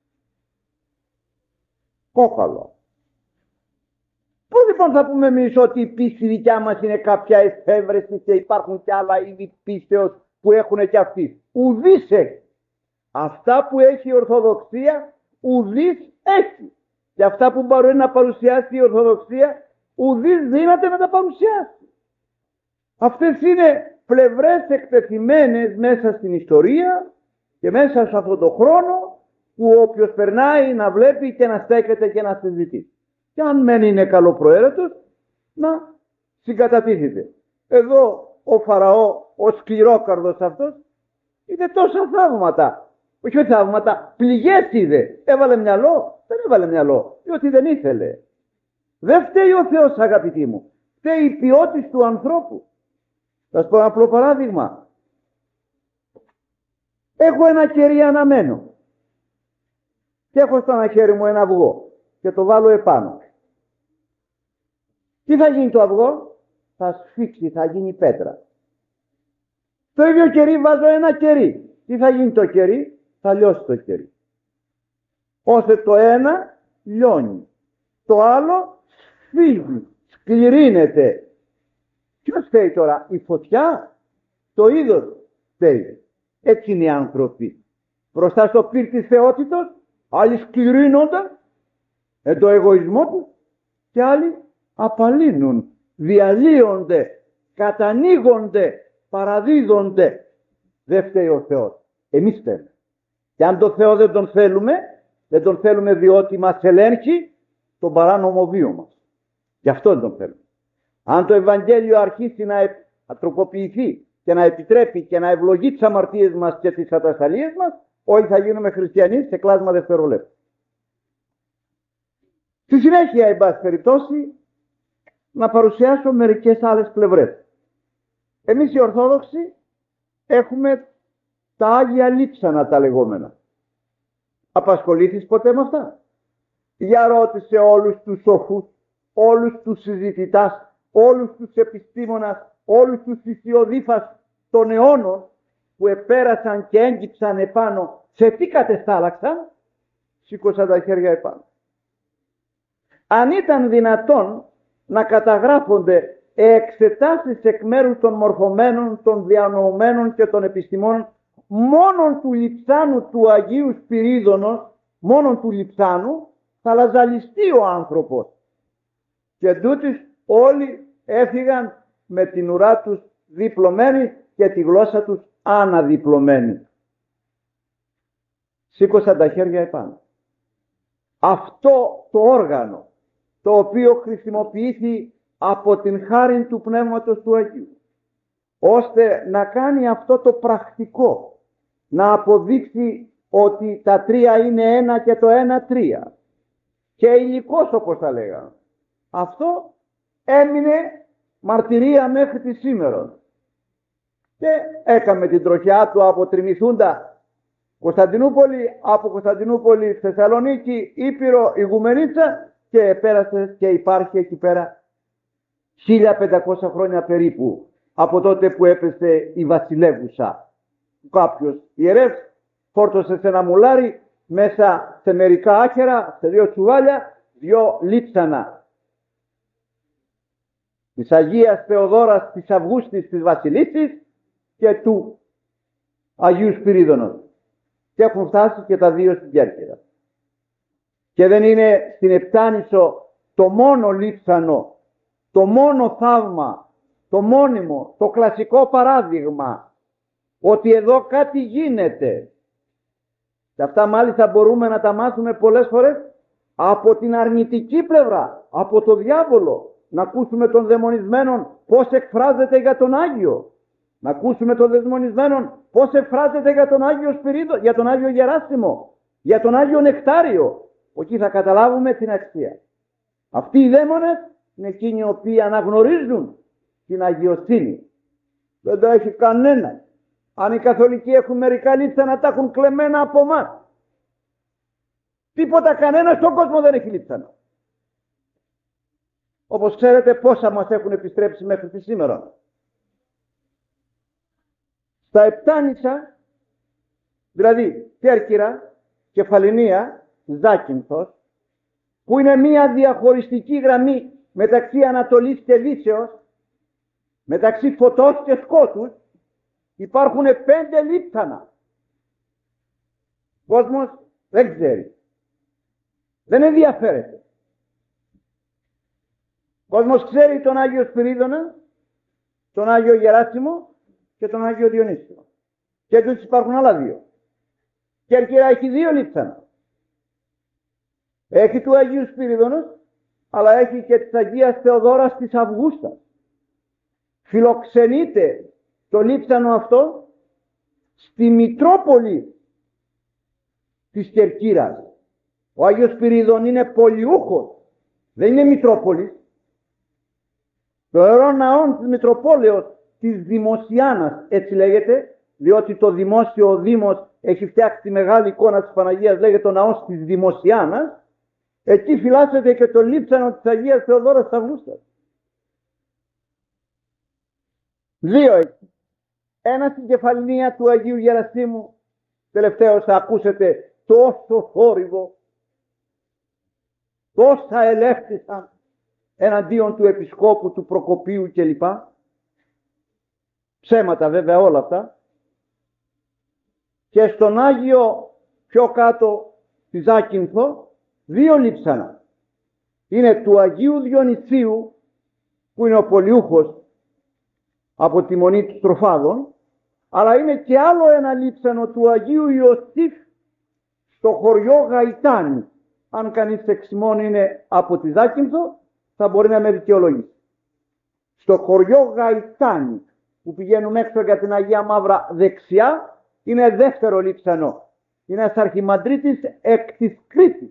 Κόκαλο. Πώς λοιπόν θα πούμε εμείς ότι η πίστη δικιά μας είναι κάποια εφεύρεση και υπάρχουν και άλλα είδη πίστεως που έχουν και αυτοί? Ουδής έχει. Αυτά που έχει η Ορθοδοξία ουδής έχει. Και αυτά που μπορεί να παρουσιάσει η Ορθοδοξία ουδής δύναται να τα παρουσιάσει. Αυτές είναι πλευρές εκτεθειμένες μέσα στην ιστορία και μέσα σε αυτόν τον χρόνο που όποιος περνάει να βλέπει και να στέκεται και να συζητεί. Και αν μεν είναι καλοπροαίρετος, να συγκατατίθεται. Εδώ ο Φαραώ, ο σκληρόκαρδος αυτός, είδε τόσα θαύματα. Όχι θαύματα, πληγές είδε. Έβαλε μυαλό? Δεν έβαλε μυαλό, διότι δεν ήθελε. Δεν φταίει ο Θεός, αγαπητοί μου. Φταίει η ποιότητα του ανθρώπου. Θα σας πω ένα απλό παράδειγμα. Έχω ένα κερί αναμένο και έχω στο ένα χέρι μου ένα αυγό και το βάλω επάνω. Τι θα γίνει το αυγό? θα σφίξει, θα γίνει πέτρα. Στο ίδιο κερί βάζω ένα κερί. Τι θα γίνει το κερί? Θα λιώσει το κερί. Ώστε το ένα λιώνει, το άλλο σφίγγει, σκληρύνεται. Ποιος φταίει τώρα? Η φωτιά? Το είδος φταίει. Έτσι είναι οι άνθρωποι. Μπροστά στο πυρ της θεότητος, άλλοι σκληρύνονται το εγωισμό τους και άλλοι απαλύνουν, διαλύονται, κατανοίγονται, παραδίδονται. Δεν φταίει ο Θεός. Εμείς θέλουμε. Και αν τον Θεό δεν τον θέλουμε διότι μας ελέγχει τον παράνομο βίο μας. Γι' αυτό δεν τον θέλουμε. Αν το Ευαγγέλιο αρχίσει να τροποποιηθεί και να επιτρέπει και να ευλογεί τις αμαρτίες μας και τις ατασταλίες μας, όλοι θα γίνουμε χριστιανοί σε κλάσμα δευτερολέπτου. Στη συνέχεια, εν πάση περιπτώσει, να παρουσιάσω μερικές άλλες πλευρές. Εμείς οι Ορθόδοξοι έχουμε τα Άγια Λείψανα τα λεγόμενα. Απασχολήθηκες ποτέ με αυτά? Για ρώτησε όλους τους σοφούς, όλους τους συζητητάς, όλους τους επιστήμονας, όλους τους φυσιοδίφας των αιώνων που επέρασαν και έγκυψαν επάνω, σε τι κατεστάλαξαν? Σήκωσαν τα χέρια επάνω. Αν ήταν δυνατόν να καταγράφονται εξετάσεις εκ μέρους των μορφωμένων, των διανοωμένων και των επιστημών μόνον του λειψάνου του Αγίου Σπυρίδωνος, μόνον του λειψάνου, θα λαζαλιστεί ο άνθρωπος. Και τούτοι όλοι έφυγαν με την ουρά τους διπλωμένοι και τη γλώσσα τους αναδιπλωμένη. Σήκωσαν τα χέρια επάνω. Αυτό το όργανο, το οποίο χρησιμοποιήθη από την χάριν του Πνεύματος του Αγίου, ώστε να κάνει αυτό το πρακτικό, να αποδείξει ότι τα τρία είναι ένα και το ένα τρία, και υλικός όπως θα λέγαμε. Αυτό έμεινε μαρτυρία μέχρι τη σήμερα. Και έκαμε την τροχιά του από Τριμηθούντα Κωνσταντινούπολη, από Κωνσταντινούπολη Θεσσαλονίκη, Ήπειρο, Ιγουμενίτσα, και πέρασε και υπάρχει εκεί πέρα 1500 χρόνια περίπου από τότε που έπεσε η βασιλεύουσα. Κάποιος ιερεύς φόρτωσε σε ένα μουλάρι μέσα σε μερικά άκερα, σε 2 τσουβάλια, 2 λείψανα της Αγίας Θεοδόρας της Αυγούστης της Βασιλίτσης και του Αγίου Σπυρίδωνος, και έχουν φτάσει και τα 2 στην Κέρκυρα. Και δεν είναι στην Επτάνησο το μόνο λείψανο, το μόνο θαύμα, το μόνιμο, το κλασικό παράδειγμα ότι εδώ κάτι γίνεται. Και αυτά μάλιστα μπορούμε να τα μάθουμε πολλές φορές από την αρνητική πλευρά, από το διάβολο. Να ακούσουμε τον δαιμονισμένον πώς εκφράζεται για τον Άγιο. Να ακούσουμε τον δαιμονισμένον πώς εκφράζεται για τον Άγιο Σπυρίδο, για τον Άγιο Γεράσιμο, για τον Άγιο Νεκτάριο. Εκεί θα καταλάβουμε την αξία. Αυτοί οι δαίμονες είναι εκείνοι οι οποίοι αναγνωρίζουν την αγιοσύνη. Δεν το έχει κανένα. Αν οι καθολικοί έχουν μερικά λείψανα, τα έχουν κλεμμένα από εμάς. Τίποτα, κανένα στον κόσμο δεν έχει λείψανα. Όπως ξέρετε πόσα μας έχουν επιστρέψει μέχρι τη σήμερα. Στα Επτάνησα, δηλαδή Κέρκυρα, Κεφαληνία, Ζάκυνθος, που είναι μία διαχωριστική γραμμή μεταξύ Ανατολής και Δύσεως, μεταξύ φωτός και σκότους, υπάρχουν 5 λείψανα. Ο κόσμος δεν ξέρει. Δεν ενδιαφέρεται. Ο κόσμος ξέρει τον Άγιο Σπυρίδωνα, τον Άγιο Γεράσιμο και τον Άγιο Διονύσιο. Και τους υπάρχουν άλλα 2. Κέρκυρα έχει 2 λείψανα. Έχει του Αγίου Σπυρίδωνος, αλλά έχει και της Αγίας Θεοδόρας της Αυγούστας. Φιλοξενείται το λείψανο αυτό στη Μητρόπολη της Κερκύρας. Ο Άγιος Σπυρίδων είναι πολιούχος, δεν είναι Μητρόπολης. Το Ιερό Ναόν της Μητροπόλεως της Δημοσιάνας, έτσι λέγεται, διότι το δημόσιο ο Δήμος έχει φτιάξει τη μεγάλη εικόνα της Παναγίας, λέγεται το Ναός της Δημοσιάνας. Εκεί φυλάσσεται και το λείψανο της Αγίας Θεοδόρας της Αυγούστας. Δύο εκεί. Ένα στην κεφαληνία του Αγίου Γερασίμου, τελευταίος θα ακούσετε τόσο θόρυβο, τόσα ελέγχθησαν εναντίον του Επισκόπου, του Προκοπίου κλπ. Ψέματα βέβαια όλα αυτά. Και στον Άγιο πιο κάτω στη Ζάκυνθο δύο λείψανα. Είναι του Αγίου Διονυσίου, που είναι ο πολιούχος από τη Μονή του Στροφάδων, αλλά είναι και άλλο ένα λείψανο του Αγίου Ιωσήφ στο χωριό Γαϊτάνη. Αν κανείς εξημών είναι από τη Ζάκυνθο, θα μπορεί να με δικαιολογήσει. Στο χωριό Γαϊτάνη, που πηγαίνουμε έξω για την Αγία Μαύρα δεξιά, είναι δεύτερο λείψανο. Είναι ένας αρχιμαντρίτης εκ της Κρήτης.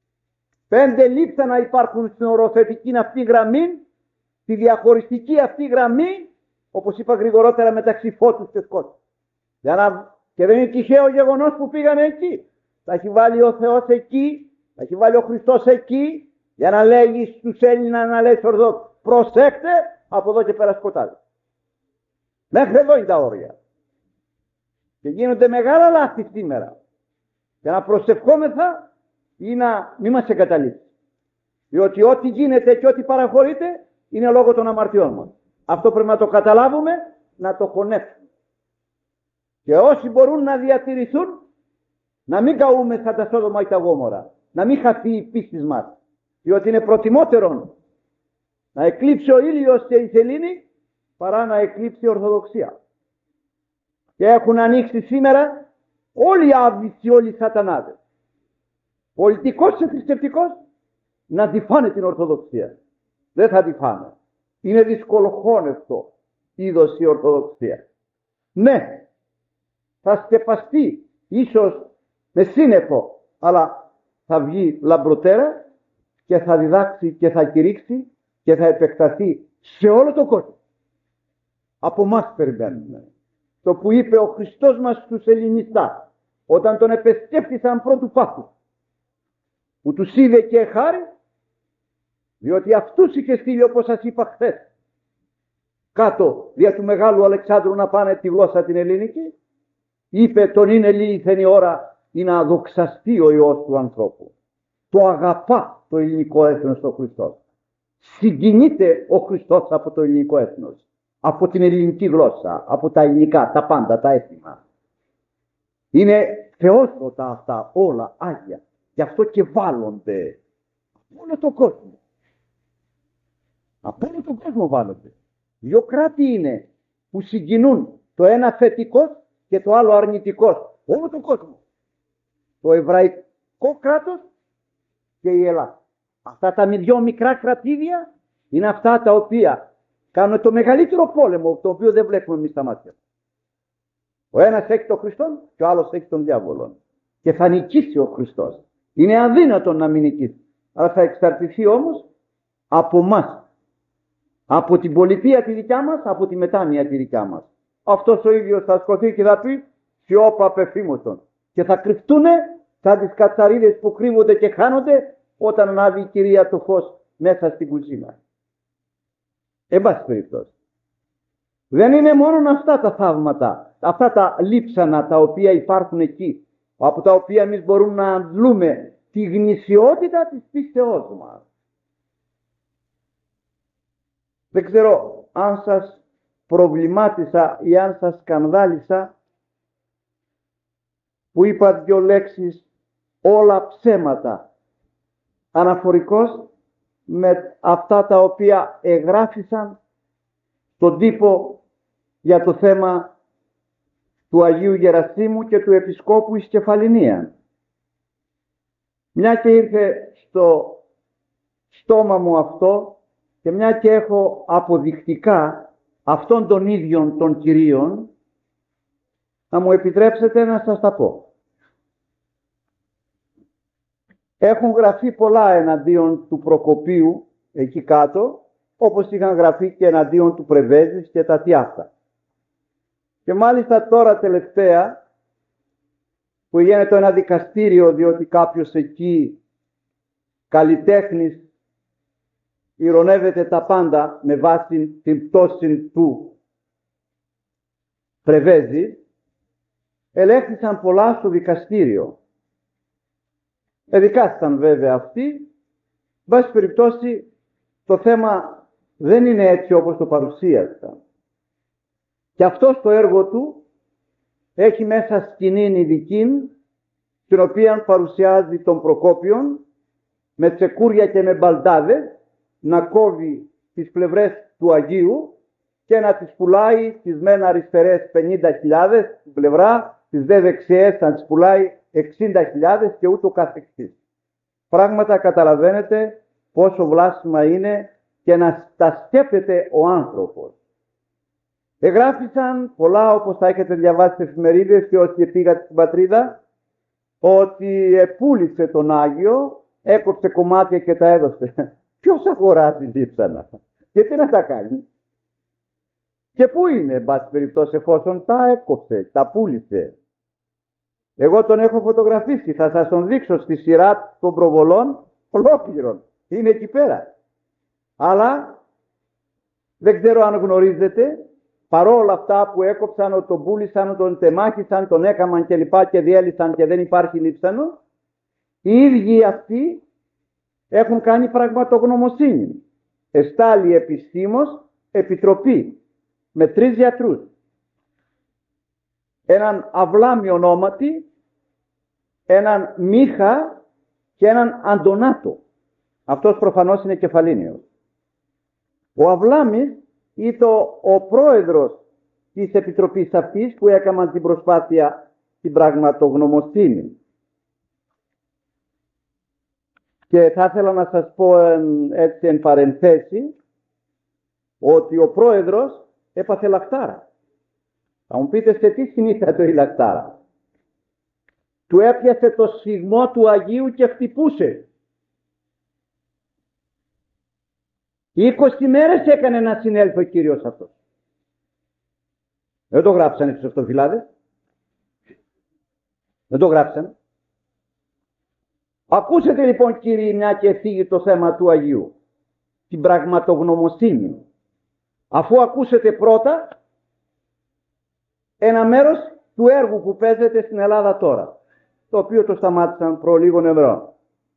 5 λείψανα υπάρχουν στην οροθετική αυτή γραμμή, στη διαχωριστική αυτή γραμμή, όπως είπα γρηγορότερα, μεταξύ Φώτους και Σκότους. Και δεν είναι τυχαίο γεγονός που πήγανε εκεί. Τα έχει βάλει ο Θεός εκεί, τα έχει βάλει ο Χριστός εκεί, για να λέγει στους Έλληνες, να λέει στους Ορθόδοξους, προσέξτε, από εδώ και πέρα σκοτάδι. Μέχρι εδώ είναι τα όρια. Και γίνονται μεγάλα λάθη σήμερα. Για να προσευχόμεθα ή να μην μας εγκαταλείψει. Διότι ό,τι γίνεται και ό,τι παραχωρείται είναι λόγω των αμαρτιών μας. Αυτό πρέπει να το καταλάβουμε, να το χωνεύσουμε. Και όσοι μπορούν να διατηρηθούν, να μην καούμε σαν τα Σόδομα ή τα Γόμορα. Να μην χαθεί η πίστη μας. Διότι είναι προτιμότερον να εκλείψει ο ήλιος και η σελήνη παρά να εκλείψει η Ορθοδοξία. Και έχουν ανοίξει σήμερα όλοι οι άβυσσοι, όλοι οι σατανάδες. Πολιτικός και θρησκευτικός να τη φάνε την Ορθοδοξία. Δεν θα τη φάνε. Είναι δυσκολοχώνευτο είδος η Ορθοδοξία. Ναι, θα σκεπαστεί ίσως με σύννεφο, αλλά θα βγει λαμπροτέρα και θα διδάξει και θα κηρύξει και θα επεκταθεί σε όλο τον κόσμο. Από εμάς περιμένουμε. Το που είπε ο Χριστός μας στους Ελληνιστάς, όταν τον επεσκέφθησαν πρώτου πάθου, που τους είδε και χάρη, διότι αυτούς είχε στείλει, όπως σας είπα χθες, κάτω δια του Μεγάλου Αλεξάνδρου να πάνε τη γλώσσα την ελληνική, είπε τον είναι λύθεν η ώρα ή να δοξαστεί ο Υιός του ανθρώπου. Το αγαπά το ελληνικό έθνος ο Χριστός. Συγκινείται ο Χριστός από το ελληνικό έθνος, από την ελληνική γλώσσα, από τα ελληνικά, τα πάντα, τα έθιμα. Είναι θεόσωτα αυτά όλα άγια. Γι' αυτό και βάλλονται από όλο τον κόσμο. Από όλο τον κόσμο βάλλονται. 2 κράτη είναι που συγκινούν, το ένα θετικός και το άλλο αρνητικός. Όλο τον κόσμο. Το εβραϊκό κράτος και η Ελλάδα. Αυτά τα 2 μικρά κρατήδια είναι αυτά τα οποία κάνουν το μεγαλύτερο πόλεμο, το οποίο δεν βλέπουμε εμείς στα μάτια. Ο ένας έχει τον Χριστόν και ο άλλος έχει τον διάβολο. Και θα νικήσει ο Χριστός. Είναι αδύνατο να μην νικήσει. Αλλά θα εξαρτηθεί όμως από μας. Από την πολιτεία τη δικιά μας, από τη μετάνοια τη δικιά μας. Αυτός ο ίδιος θα σκοθεί και θα πει σιώπα απεφήμωτον. Και θα κρυφτούνε σαν τις κατσαρίδες που κρύβονται και χάνονται όταν ανάβει η Κυρία το φως μέσα στην κουζίνα. Εν πάση περιπτώσει. Δεν είναι μόνο αυτά τα θαύματα, αυτά τα λείψανα τα οποία υπάρχουν εκεί, από τα οποία εμείς μπορούμε να αντλούμε τη γνησιότητα της πίστεώς μας. Δεν ξέρω αν σας προβλημάτισα ή αν σας σκανδάλισα που είπα 2 λέξεις όλα ψέματα αναφορικώς με αυτά τα οποία εγγράφησαν στον τύπο για το θέμα του Αγίου Γερασίμου και του Επισκόπου εις Κεφαληνία. Μια και ήρθε στο στόμα μου αυτό και μια και έχω αποδεικτικά αυτών των ίδιων των κυρίων, να μου επιτρέψετε να σας τα πω. Έχουν γραφεί πολλά εναντίον του Προκοπίου εκεί κάτω, όπως είχαν γραφεί και εναντίον του Πρεβέζης και τα τι αυτά. Και μάλιστα τώρα τελευταία που γίνεται ένα δικαστήριο, διότι κάποιος εκεί καλλιτέχνης ειρωνεύεται τα πάντα με βάση την πτώση του Πρεβέζης, ελέγχθησαν πολλά στο δικαστήριο. Εδικάστηκαν βέβαια αυτοί. Βάση περιπτώσει, το θέμα δεν είναι έτσι όπως το παρουσίασαν. Και αυτό στο έργο του έχει μέσα σκηνήν ειδική, την οποία παρουσιάζει τον Προκόπιον με τσεκούρια και με μπαλτάδες να κόβει τις πλευρές του Αγίου και να τις πουλάει τις μεν αριστερές 50.000 στην πλευρά, τις δε δεξιές να τις πουλάει 60.000 και ούτω καθεξής. Πράγματα καταλαβαίνετε πόσο βλάσιμα είναι και να τα σκέπτεται ο άνθρωπος. Εγγράφησαν πολλά, όπως θα έχετε διαβάσει στις εφημερίδες και όσοι πήγατε στην πατρίδα, ότι επούλησε τον Άγιο, έκοψε κομμάτια και τα έδωσε. Ποιος αγοράζει δίψανα και τι να τα κάνει? Και πού είναι, εν πάση περιπτώσει, εφόσον τα έκοψε, τα πούλησε? Εγώ τον έχω φωτογραφίσει, θα σας τον δείξω στη σειρά των προβολών ολόκληρων. Είναι εκεί πέρα. Αλλά δεν ξέρω αν γνωρίζετε, παρόλα αυτά που έκοψαν, τον πούλησαν, τον τεμάχισαν, τον έκαμαν κλπ. Και διέλυσαν και δεν υπάρχει λείψανο, οι ίδιοι αυτοί έχουν κάνει πραγματογνωμοσύνη. Εστάλει επιστήμος επιτροπή με 3 γιατρούς. Έναν Αυλάμι ονόματι, έναν Μίχα και έναν Αντωνάτο. Αυτός προφανώς είναι κεφαλήνιος. Ο Αυλάμις ήταν ο πρόεδρος της επιτροπής αυτής που έκαναν την προσπάθεια στην πραγματογνωμοσύνη. Και θα ήθελα να σας πω έτσι εν παρενθέσει ότι ο πρόεδρος έπαθε λακτάρα. Θα μου πείτε σε τι συνίσταται η λακτάρα? Του έπιασε το σφιγμό του Αγίου και χτυπούσε. 20 μέρες έκανε να συνέλθει ο Κύριος αυτός. Δεν το γράψανε στους αυτοφυλάδες. Δεν το γράψανε. Ακούσετε λοιπόν, κύριοι, μια και φύγει το θέμα του Αγίου, την πραγματογνωμοσύνη. Αφού ακούσετε πρώτα ένα μέρος του έργου που παίζεται στην Ελλάδα τώρα, το οποίο το σταμάτησαν προ λίγων ημερών.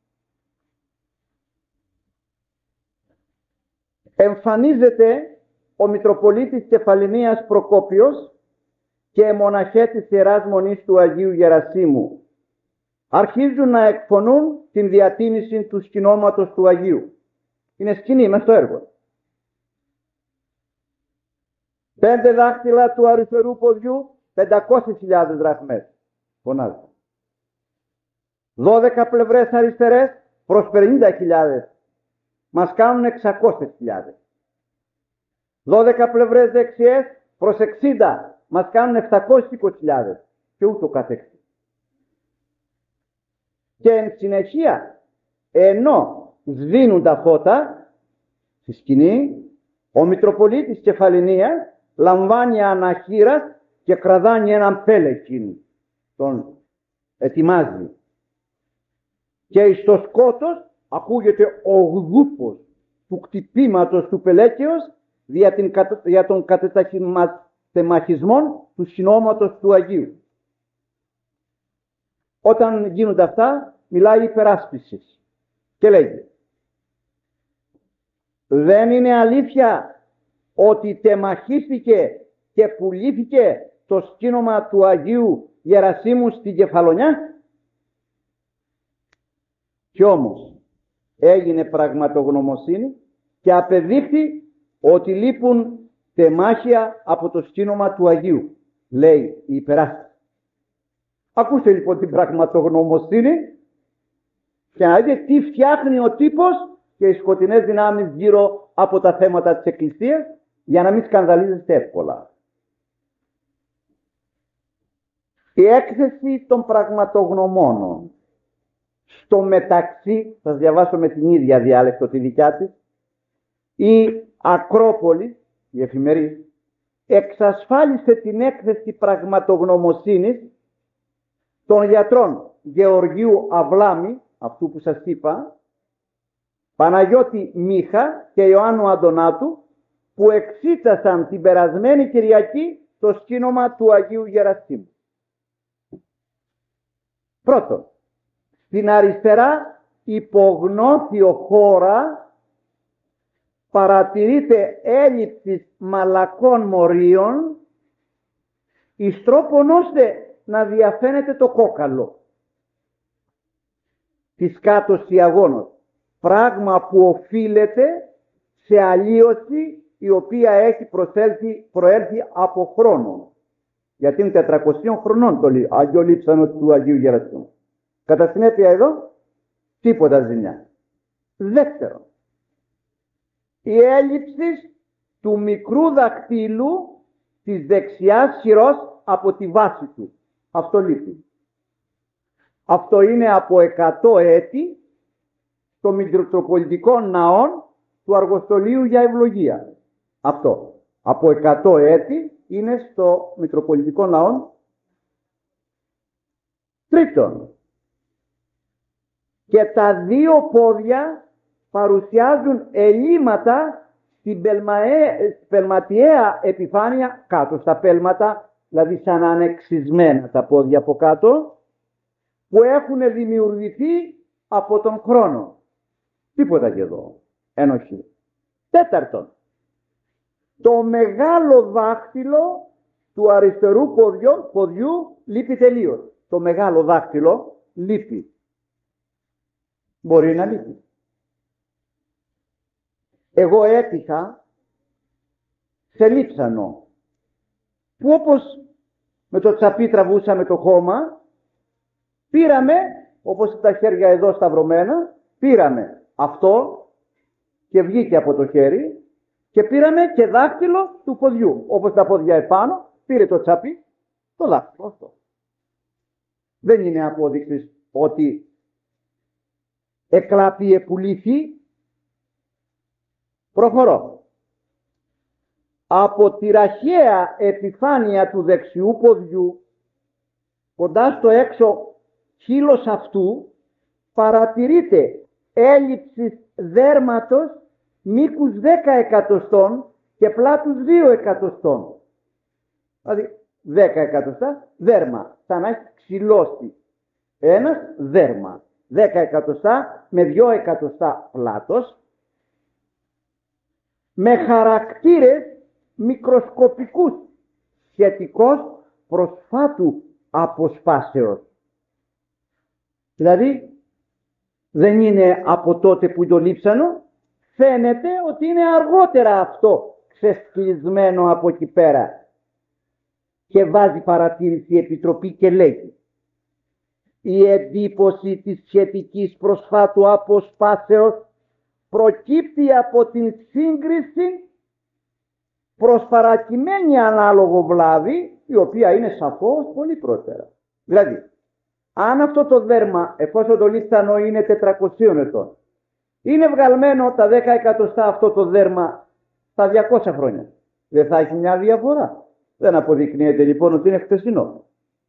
Εμφανίζεται ο Μητροπολίτης Κεφαληνίας Προκόπιος και μοναχέ της Ιεράς Μονής του Αγίου Γερασίμου. Αρχίζουν να εκφωνούν την διατίμηση του σκηνώματος του Αγίου. Είναι σκηνή μες στο έργο. 5 δάχτυλα του αριστερού ποδιού, 500.000 δραχμές. Φωνάζει. 12 πλευρές αριστερές προς 50.000. Μας κάνουν 600.000. 12 πλευρές δεξιές προς 60. Μας κάνουν 720.000. Και ούτω καθεξής. Και εν συνεχεία, ενώ σβήνουν τα φώτα στη σκηνή, ο Μητροπολίτης Κεφαληνίας λαμβάνει αναχείρας και κραδάνει έναν πέλεκιν. Τον ετοιμάζει. Και στο σκότος ακούγεται ο γδούπος του χτυπήματος του πελέκεως για τον κατετεμαχισμό του συνώματος του Αγίου. Όταν γίνονται αυτά, μιλάει υπεράσπισης και λέγει: δεν είναι αλήθεια ότι τεμαχίστηκε και πουλήθηκε το σκήνομα του Αγίου Γερασίμου στην Κεφαλονιά? Κι όμως έγινε πραγματογνωμοσύνη και απεδείχθη ότι λείπουν τεμάχια από το σκήνομα του Αγίου, λέει η υπεράσπιση. Ακούστε λοιπόν την πραγματογνωμοσύνη και να δείτε τι φτιάχνει ο τύπος και οι σκοτεινές δυνάμεις γύρω από τα θέματα της Εκκλησίας, για να μην σκανδαλίζεστε εύκολα. Η έκθεση των πραγματογνωμόνων. Στο μεταξύ, θα σας διαβάσω με την ίδια διάλεκτο τη δικιά της, η Ακρόπολη, η εφημερίδα, εξασφάλισε την έκθεση πραγματογνωμοσύνης των γιατρών Γεωργίου Αυλάμι, αυτού που σας είπα, Παναγιώτη Μίχα και Ιωάννου Αντωνάτου, που εξήτασαν την περασμένη Κυριακή το σκήνομα του Αγίου Γερασίμου. Πρώτον, στην αριστερά υπογνώθιο χώρα παρατηρείται έλλειψη μαλακών μορίων εις τρόπον ώστε να διαφαίνεται το κόκαλο της κάτω αγώνος, πράγμα που οφείλεται σε αλλίωση η οποία έχει προέλθει από χρόνο. Γιατί είναι 400 χρονών το Άγιο Λείψανο του Αγίου Γερασίμου. Κατά συνέπεια εδώ, τίποτα ζημιά. Δεύτερον, η έλλειψη του μικρού δακτύλου της δεξιάς χειρός από τη βάση του. Αυτό λείπει. Αυτό είναι από 100 έτη των Μητροπολιτικών Ναών του Αργοστολίου για ευλογία. Αυτό. Από 100 έτη είναι στο Μητροπολιτικό Ναό. Τρίτον, και τα δύο πόδια παρουσιάζουν ελλείμματα στην πελματιαία επιφάνεια κάτω στα πέλματα, δηλαδή σαν να είναι εξισμένα τα πόδια από κάτω, που έχουν δημιουργηθεί από τον χρόνο. Τίποτα και εδώ. Ενοχή. Τέταρτον, το μεγάλο δάχτυλο του αριστερού ποδιού λείπει τελείως. Το μεγάλο δάχτυλο λείπει. Μπορεί να λείπει. Εγώ έτυχα σε λείψανο που όπως με το τσαπί τραβούσαμε το χώμα, πήραμε, όπως τα χέρια εδώ σταυρωμένα, πήραμε αυτό και βγήκε από το χέρι και πήραμε και δάχτυλο του ποδιού. Όπως τα πόδια επάνω, πήρε το τσαπί, το δάχτυλο αυτό. Δεν είναι απόδειξη ότι εκλάπει επουλήθη. Προχωρώ. Από τη ραχαία επιφάνεια του δεξιού ποδιού, κοντά στο έξω χείλος αυτού, παρατηρείται έλλειψη δέρματος μήκους 10 εκατοστών και πλάτους 2 εκατοστών. Δηλαδή 10 εκατοστά δέρμα, σαν να έχει ξυλώσει ένας δέρμα. 10 εκατοστά με 2 εκατοστά πλάτος, με χαρακτήρες μικροσκοπικούς σχετικώς προσφάτου αποσπάσεως. Δηλαδή δεν είναι από τότε που το λείψανο, φαίνεται ότι είναι αργότερα αυτό ξεσκλεισμένο από εκεί πέρα. Και βάζει παρατήρηση η Επιτροπή και λέει: η εντύπωση της σχετικής προσφάτου αποσπάσεως προκύπτει από την σύγκριση προς παρακειμένη ανάλογο βλάβη, η οποία είναι σαφώς πολύ πρώτερα. Δηλαδή, αν αυτό το δέρμα, εφόσον το λείψανο είναι 400 ετών, είναι βγαλμένο τα 10 εκατοστά αυτό το δέρμα στα 200 χρόνια, δεν θα έχει μια διαφορά. Δεν αποδεικνύεται λοιπόν ότι είναι χτεσινό.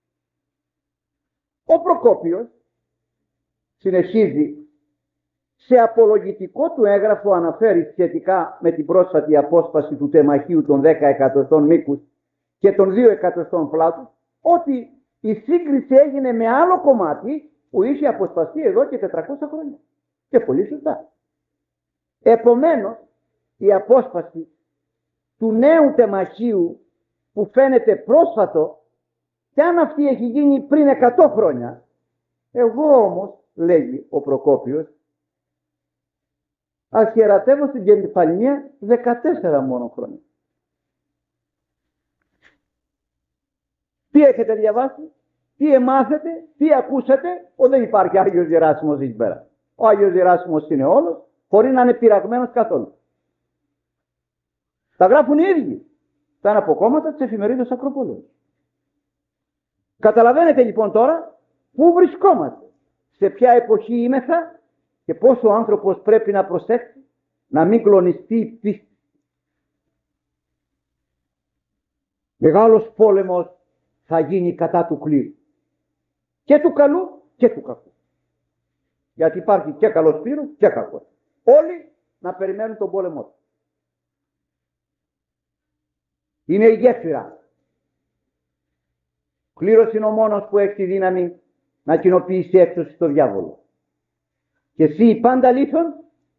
Ο Προκόπιος συνεχίζει, σε απολογητικό του έγγραφο αναφέρει σχετικά με την πρόσφατη απόσπαση του τεμαχίου των 10 εκατοστών μήκους και των 2 εκατοστών πλάτους, ότι η σύγκριση έγινε με άλλο κομμάτι που είχε αποσπαστεί εδώ και 400 χρόνια. Και πολύ σωστά. Επομένως, η απόσπαση του νέου τεμαχίου που φαίνεται πρόσφατο, και αν αυτή έχει γίνει πριν 100 χρόνια, εγώ όμως, λέγει ο Προκόπιος, αρχιερατεύω στην Κεφαλονία 14 μόνο χρόνια. Τι έχετε διαβάσει, τι εμάθετε, τι ακούσατε? Δεν υπάρχει Άγιος Γεράσιμος εκεί πέρα. Ο Άγιος Γεράσιμος είναι όλος, χωρίς να είναι πειραγμένος καθόλου. Τα γράφουν οι ίδιοι. Τα είναι από κόμματα της εφημερίδας Ακροπόλεως. Καταλαβαίνετε λοιπόν τώρα πού βρισκόμαστε, σε ποια εποχή είμεθα και πόσο ο άνθρωπος πρέπει να προσέξει να μην κλονιστεί η πίστη. Μεγάλος πόλεμος θα γίνει κατά του κλήρου. Και του καλού και του κακού. Γιατί υπάρχει και καλός κλήρος και κακός. Όλοι να περιμένουν τον πόλεμό του. Είναι η γέφυρα κλήρος είναι ο μόνος που έχει τη δύναμη να κοινοποιήσει έξωση στο διάβολο. Και εσύ πάντα αλήθων,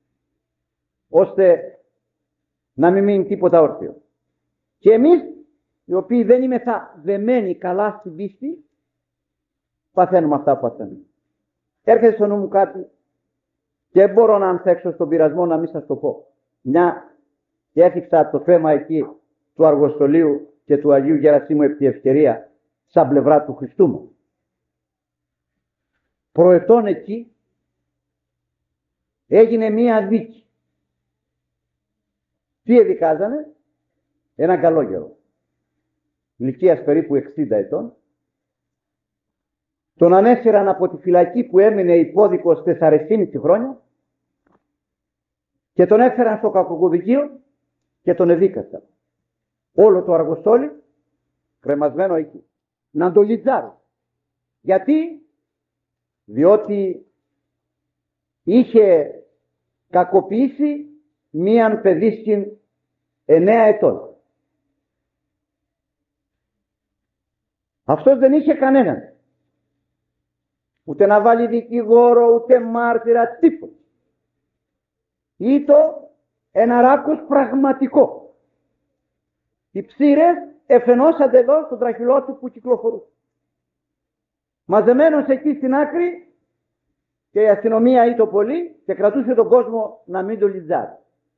ώστε να μην μείνει τίποτα όρθιο. Και εμείς, οι οποίοι δεν είμεθα δεμένοι καλά στην πίστη, παθαίνουμε αυτά που παθαίνουμε. Έρχεται στο νου μου κάτι και μπορώ να ανθέξω στον πειρασμό να μην σας το πω. Μια και έθιξα το θέμα εκεί του Αργοστολίου και του Αγίου Γερασίμου επί τη ευκαιρία σαν πλευρά του Χριστού μου. Προετών εκεί έγινε μία δίκη. Τι εδικάζανε? Έναν καλόγερο, ηλικίας περίπου 60 ετών. Τον ανέφεραν από τη φυλακή που έμεινε υπόδικος 4,5 χρόνια και τον έφεραν στο κακοκωδικείο και τον εδίκασαν. Όλο το Αργοστόλι κρεμασμένο εκεί. Να το λιτζάρουν. Γιατί? Διότι είχε κακοποιήσει μίαν παιδίσκην 9 ετών. Αυτός δεν είχε κανέναν. Ούτε να βάλει δικηγόρο, ούτε μάρτυρα, τίποτα. Ήτο ένα ράκος πραγματικό. Οι ψήρες εφαινόσανται εδώ στον τραχυλό του που κυκλοφορούσε. Μαζεμένος εκεί στην άκρη και η αστυνομία ήτο πολύ και κρατούσε τον κόσμο να μην το λιτζάρει.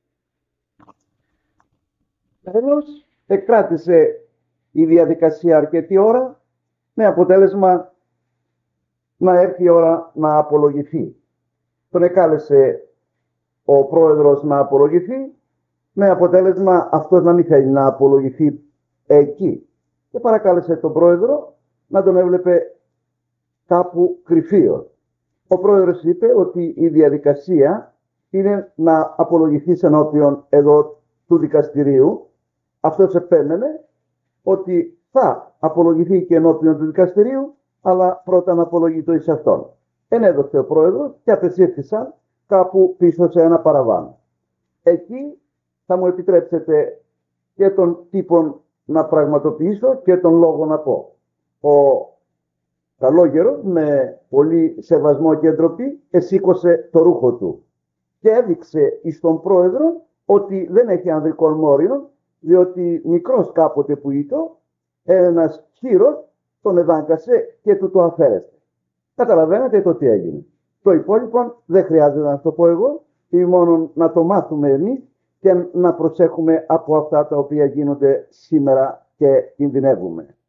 Τέλος, εκκράτησε η διαδικασία αρκετή ώρα με αποτέλεσμα να έρθει η ώρα να απολογηθεί. Τον εκάλεσε ο πρόεδρος να απολογηθεί με αποτέλεσμα αυτός να μην θέλει να απολογηθεί εκεί. Και παρακάλεσε τον πρόεδρο να τον έβλεπε κάπου κρυφείο. Ο πρόεδρος είπε ότι η διαδικασία είναι να απολογηθείς ενώπιον εδώ του δικαστηρίου. Αυτός επέμενε ότι θα απολογηθεί και ενώπιον του δικαστηρίου, αλλά πρώτα να απολογητώ εις αυτόν. Ενέδωσε ο πρόεδρος και απεσύρθησαν κάπου πίσω σε ένα παραβάν. Εκεί θα μου επιτρέψετε και τον τύπον να πραγματοποιήσω και τον λόγο να πω. Ο καλόγερος με πολύ σεβασμό και ντροπή εσήκωσε το ρούχο του και έδειξε εις τον πρόεδρο ότι δεν έχει ανδρικών μόριων, διότι μικρός κάποτε που ήτο ένας χείρος τον εδάγκασε και του το αφαίρεσε. Καταλαβαίνετε το τι έγινε. Το υπόλοιπο δεν χρειάζεται να το πω εγώ, ή μόνο να το μάθουμε εμείς και να προσέχουμε από αυτά τα οποία γίνονται σήμερα και κινδυνεύουμε.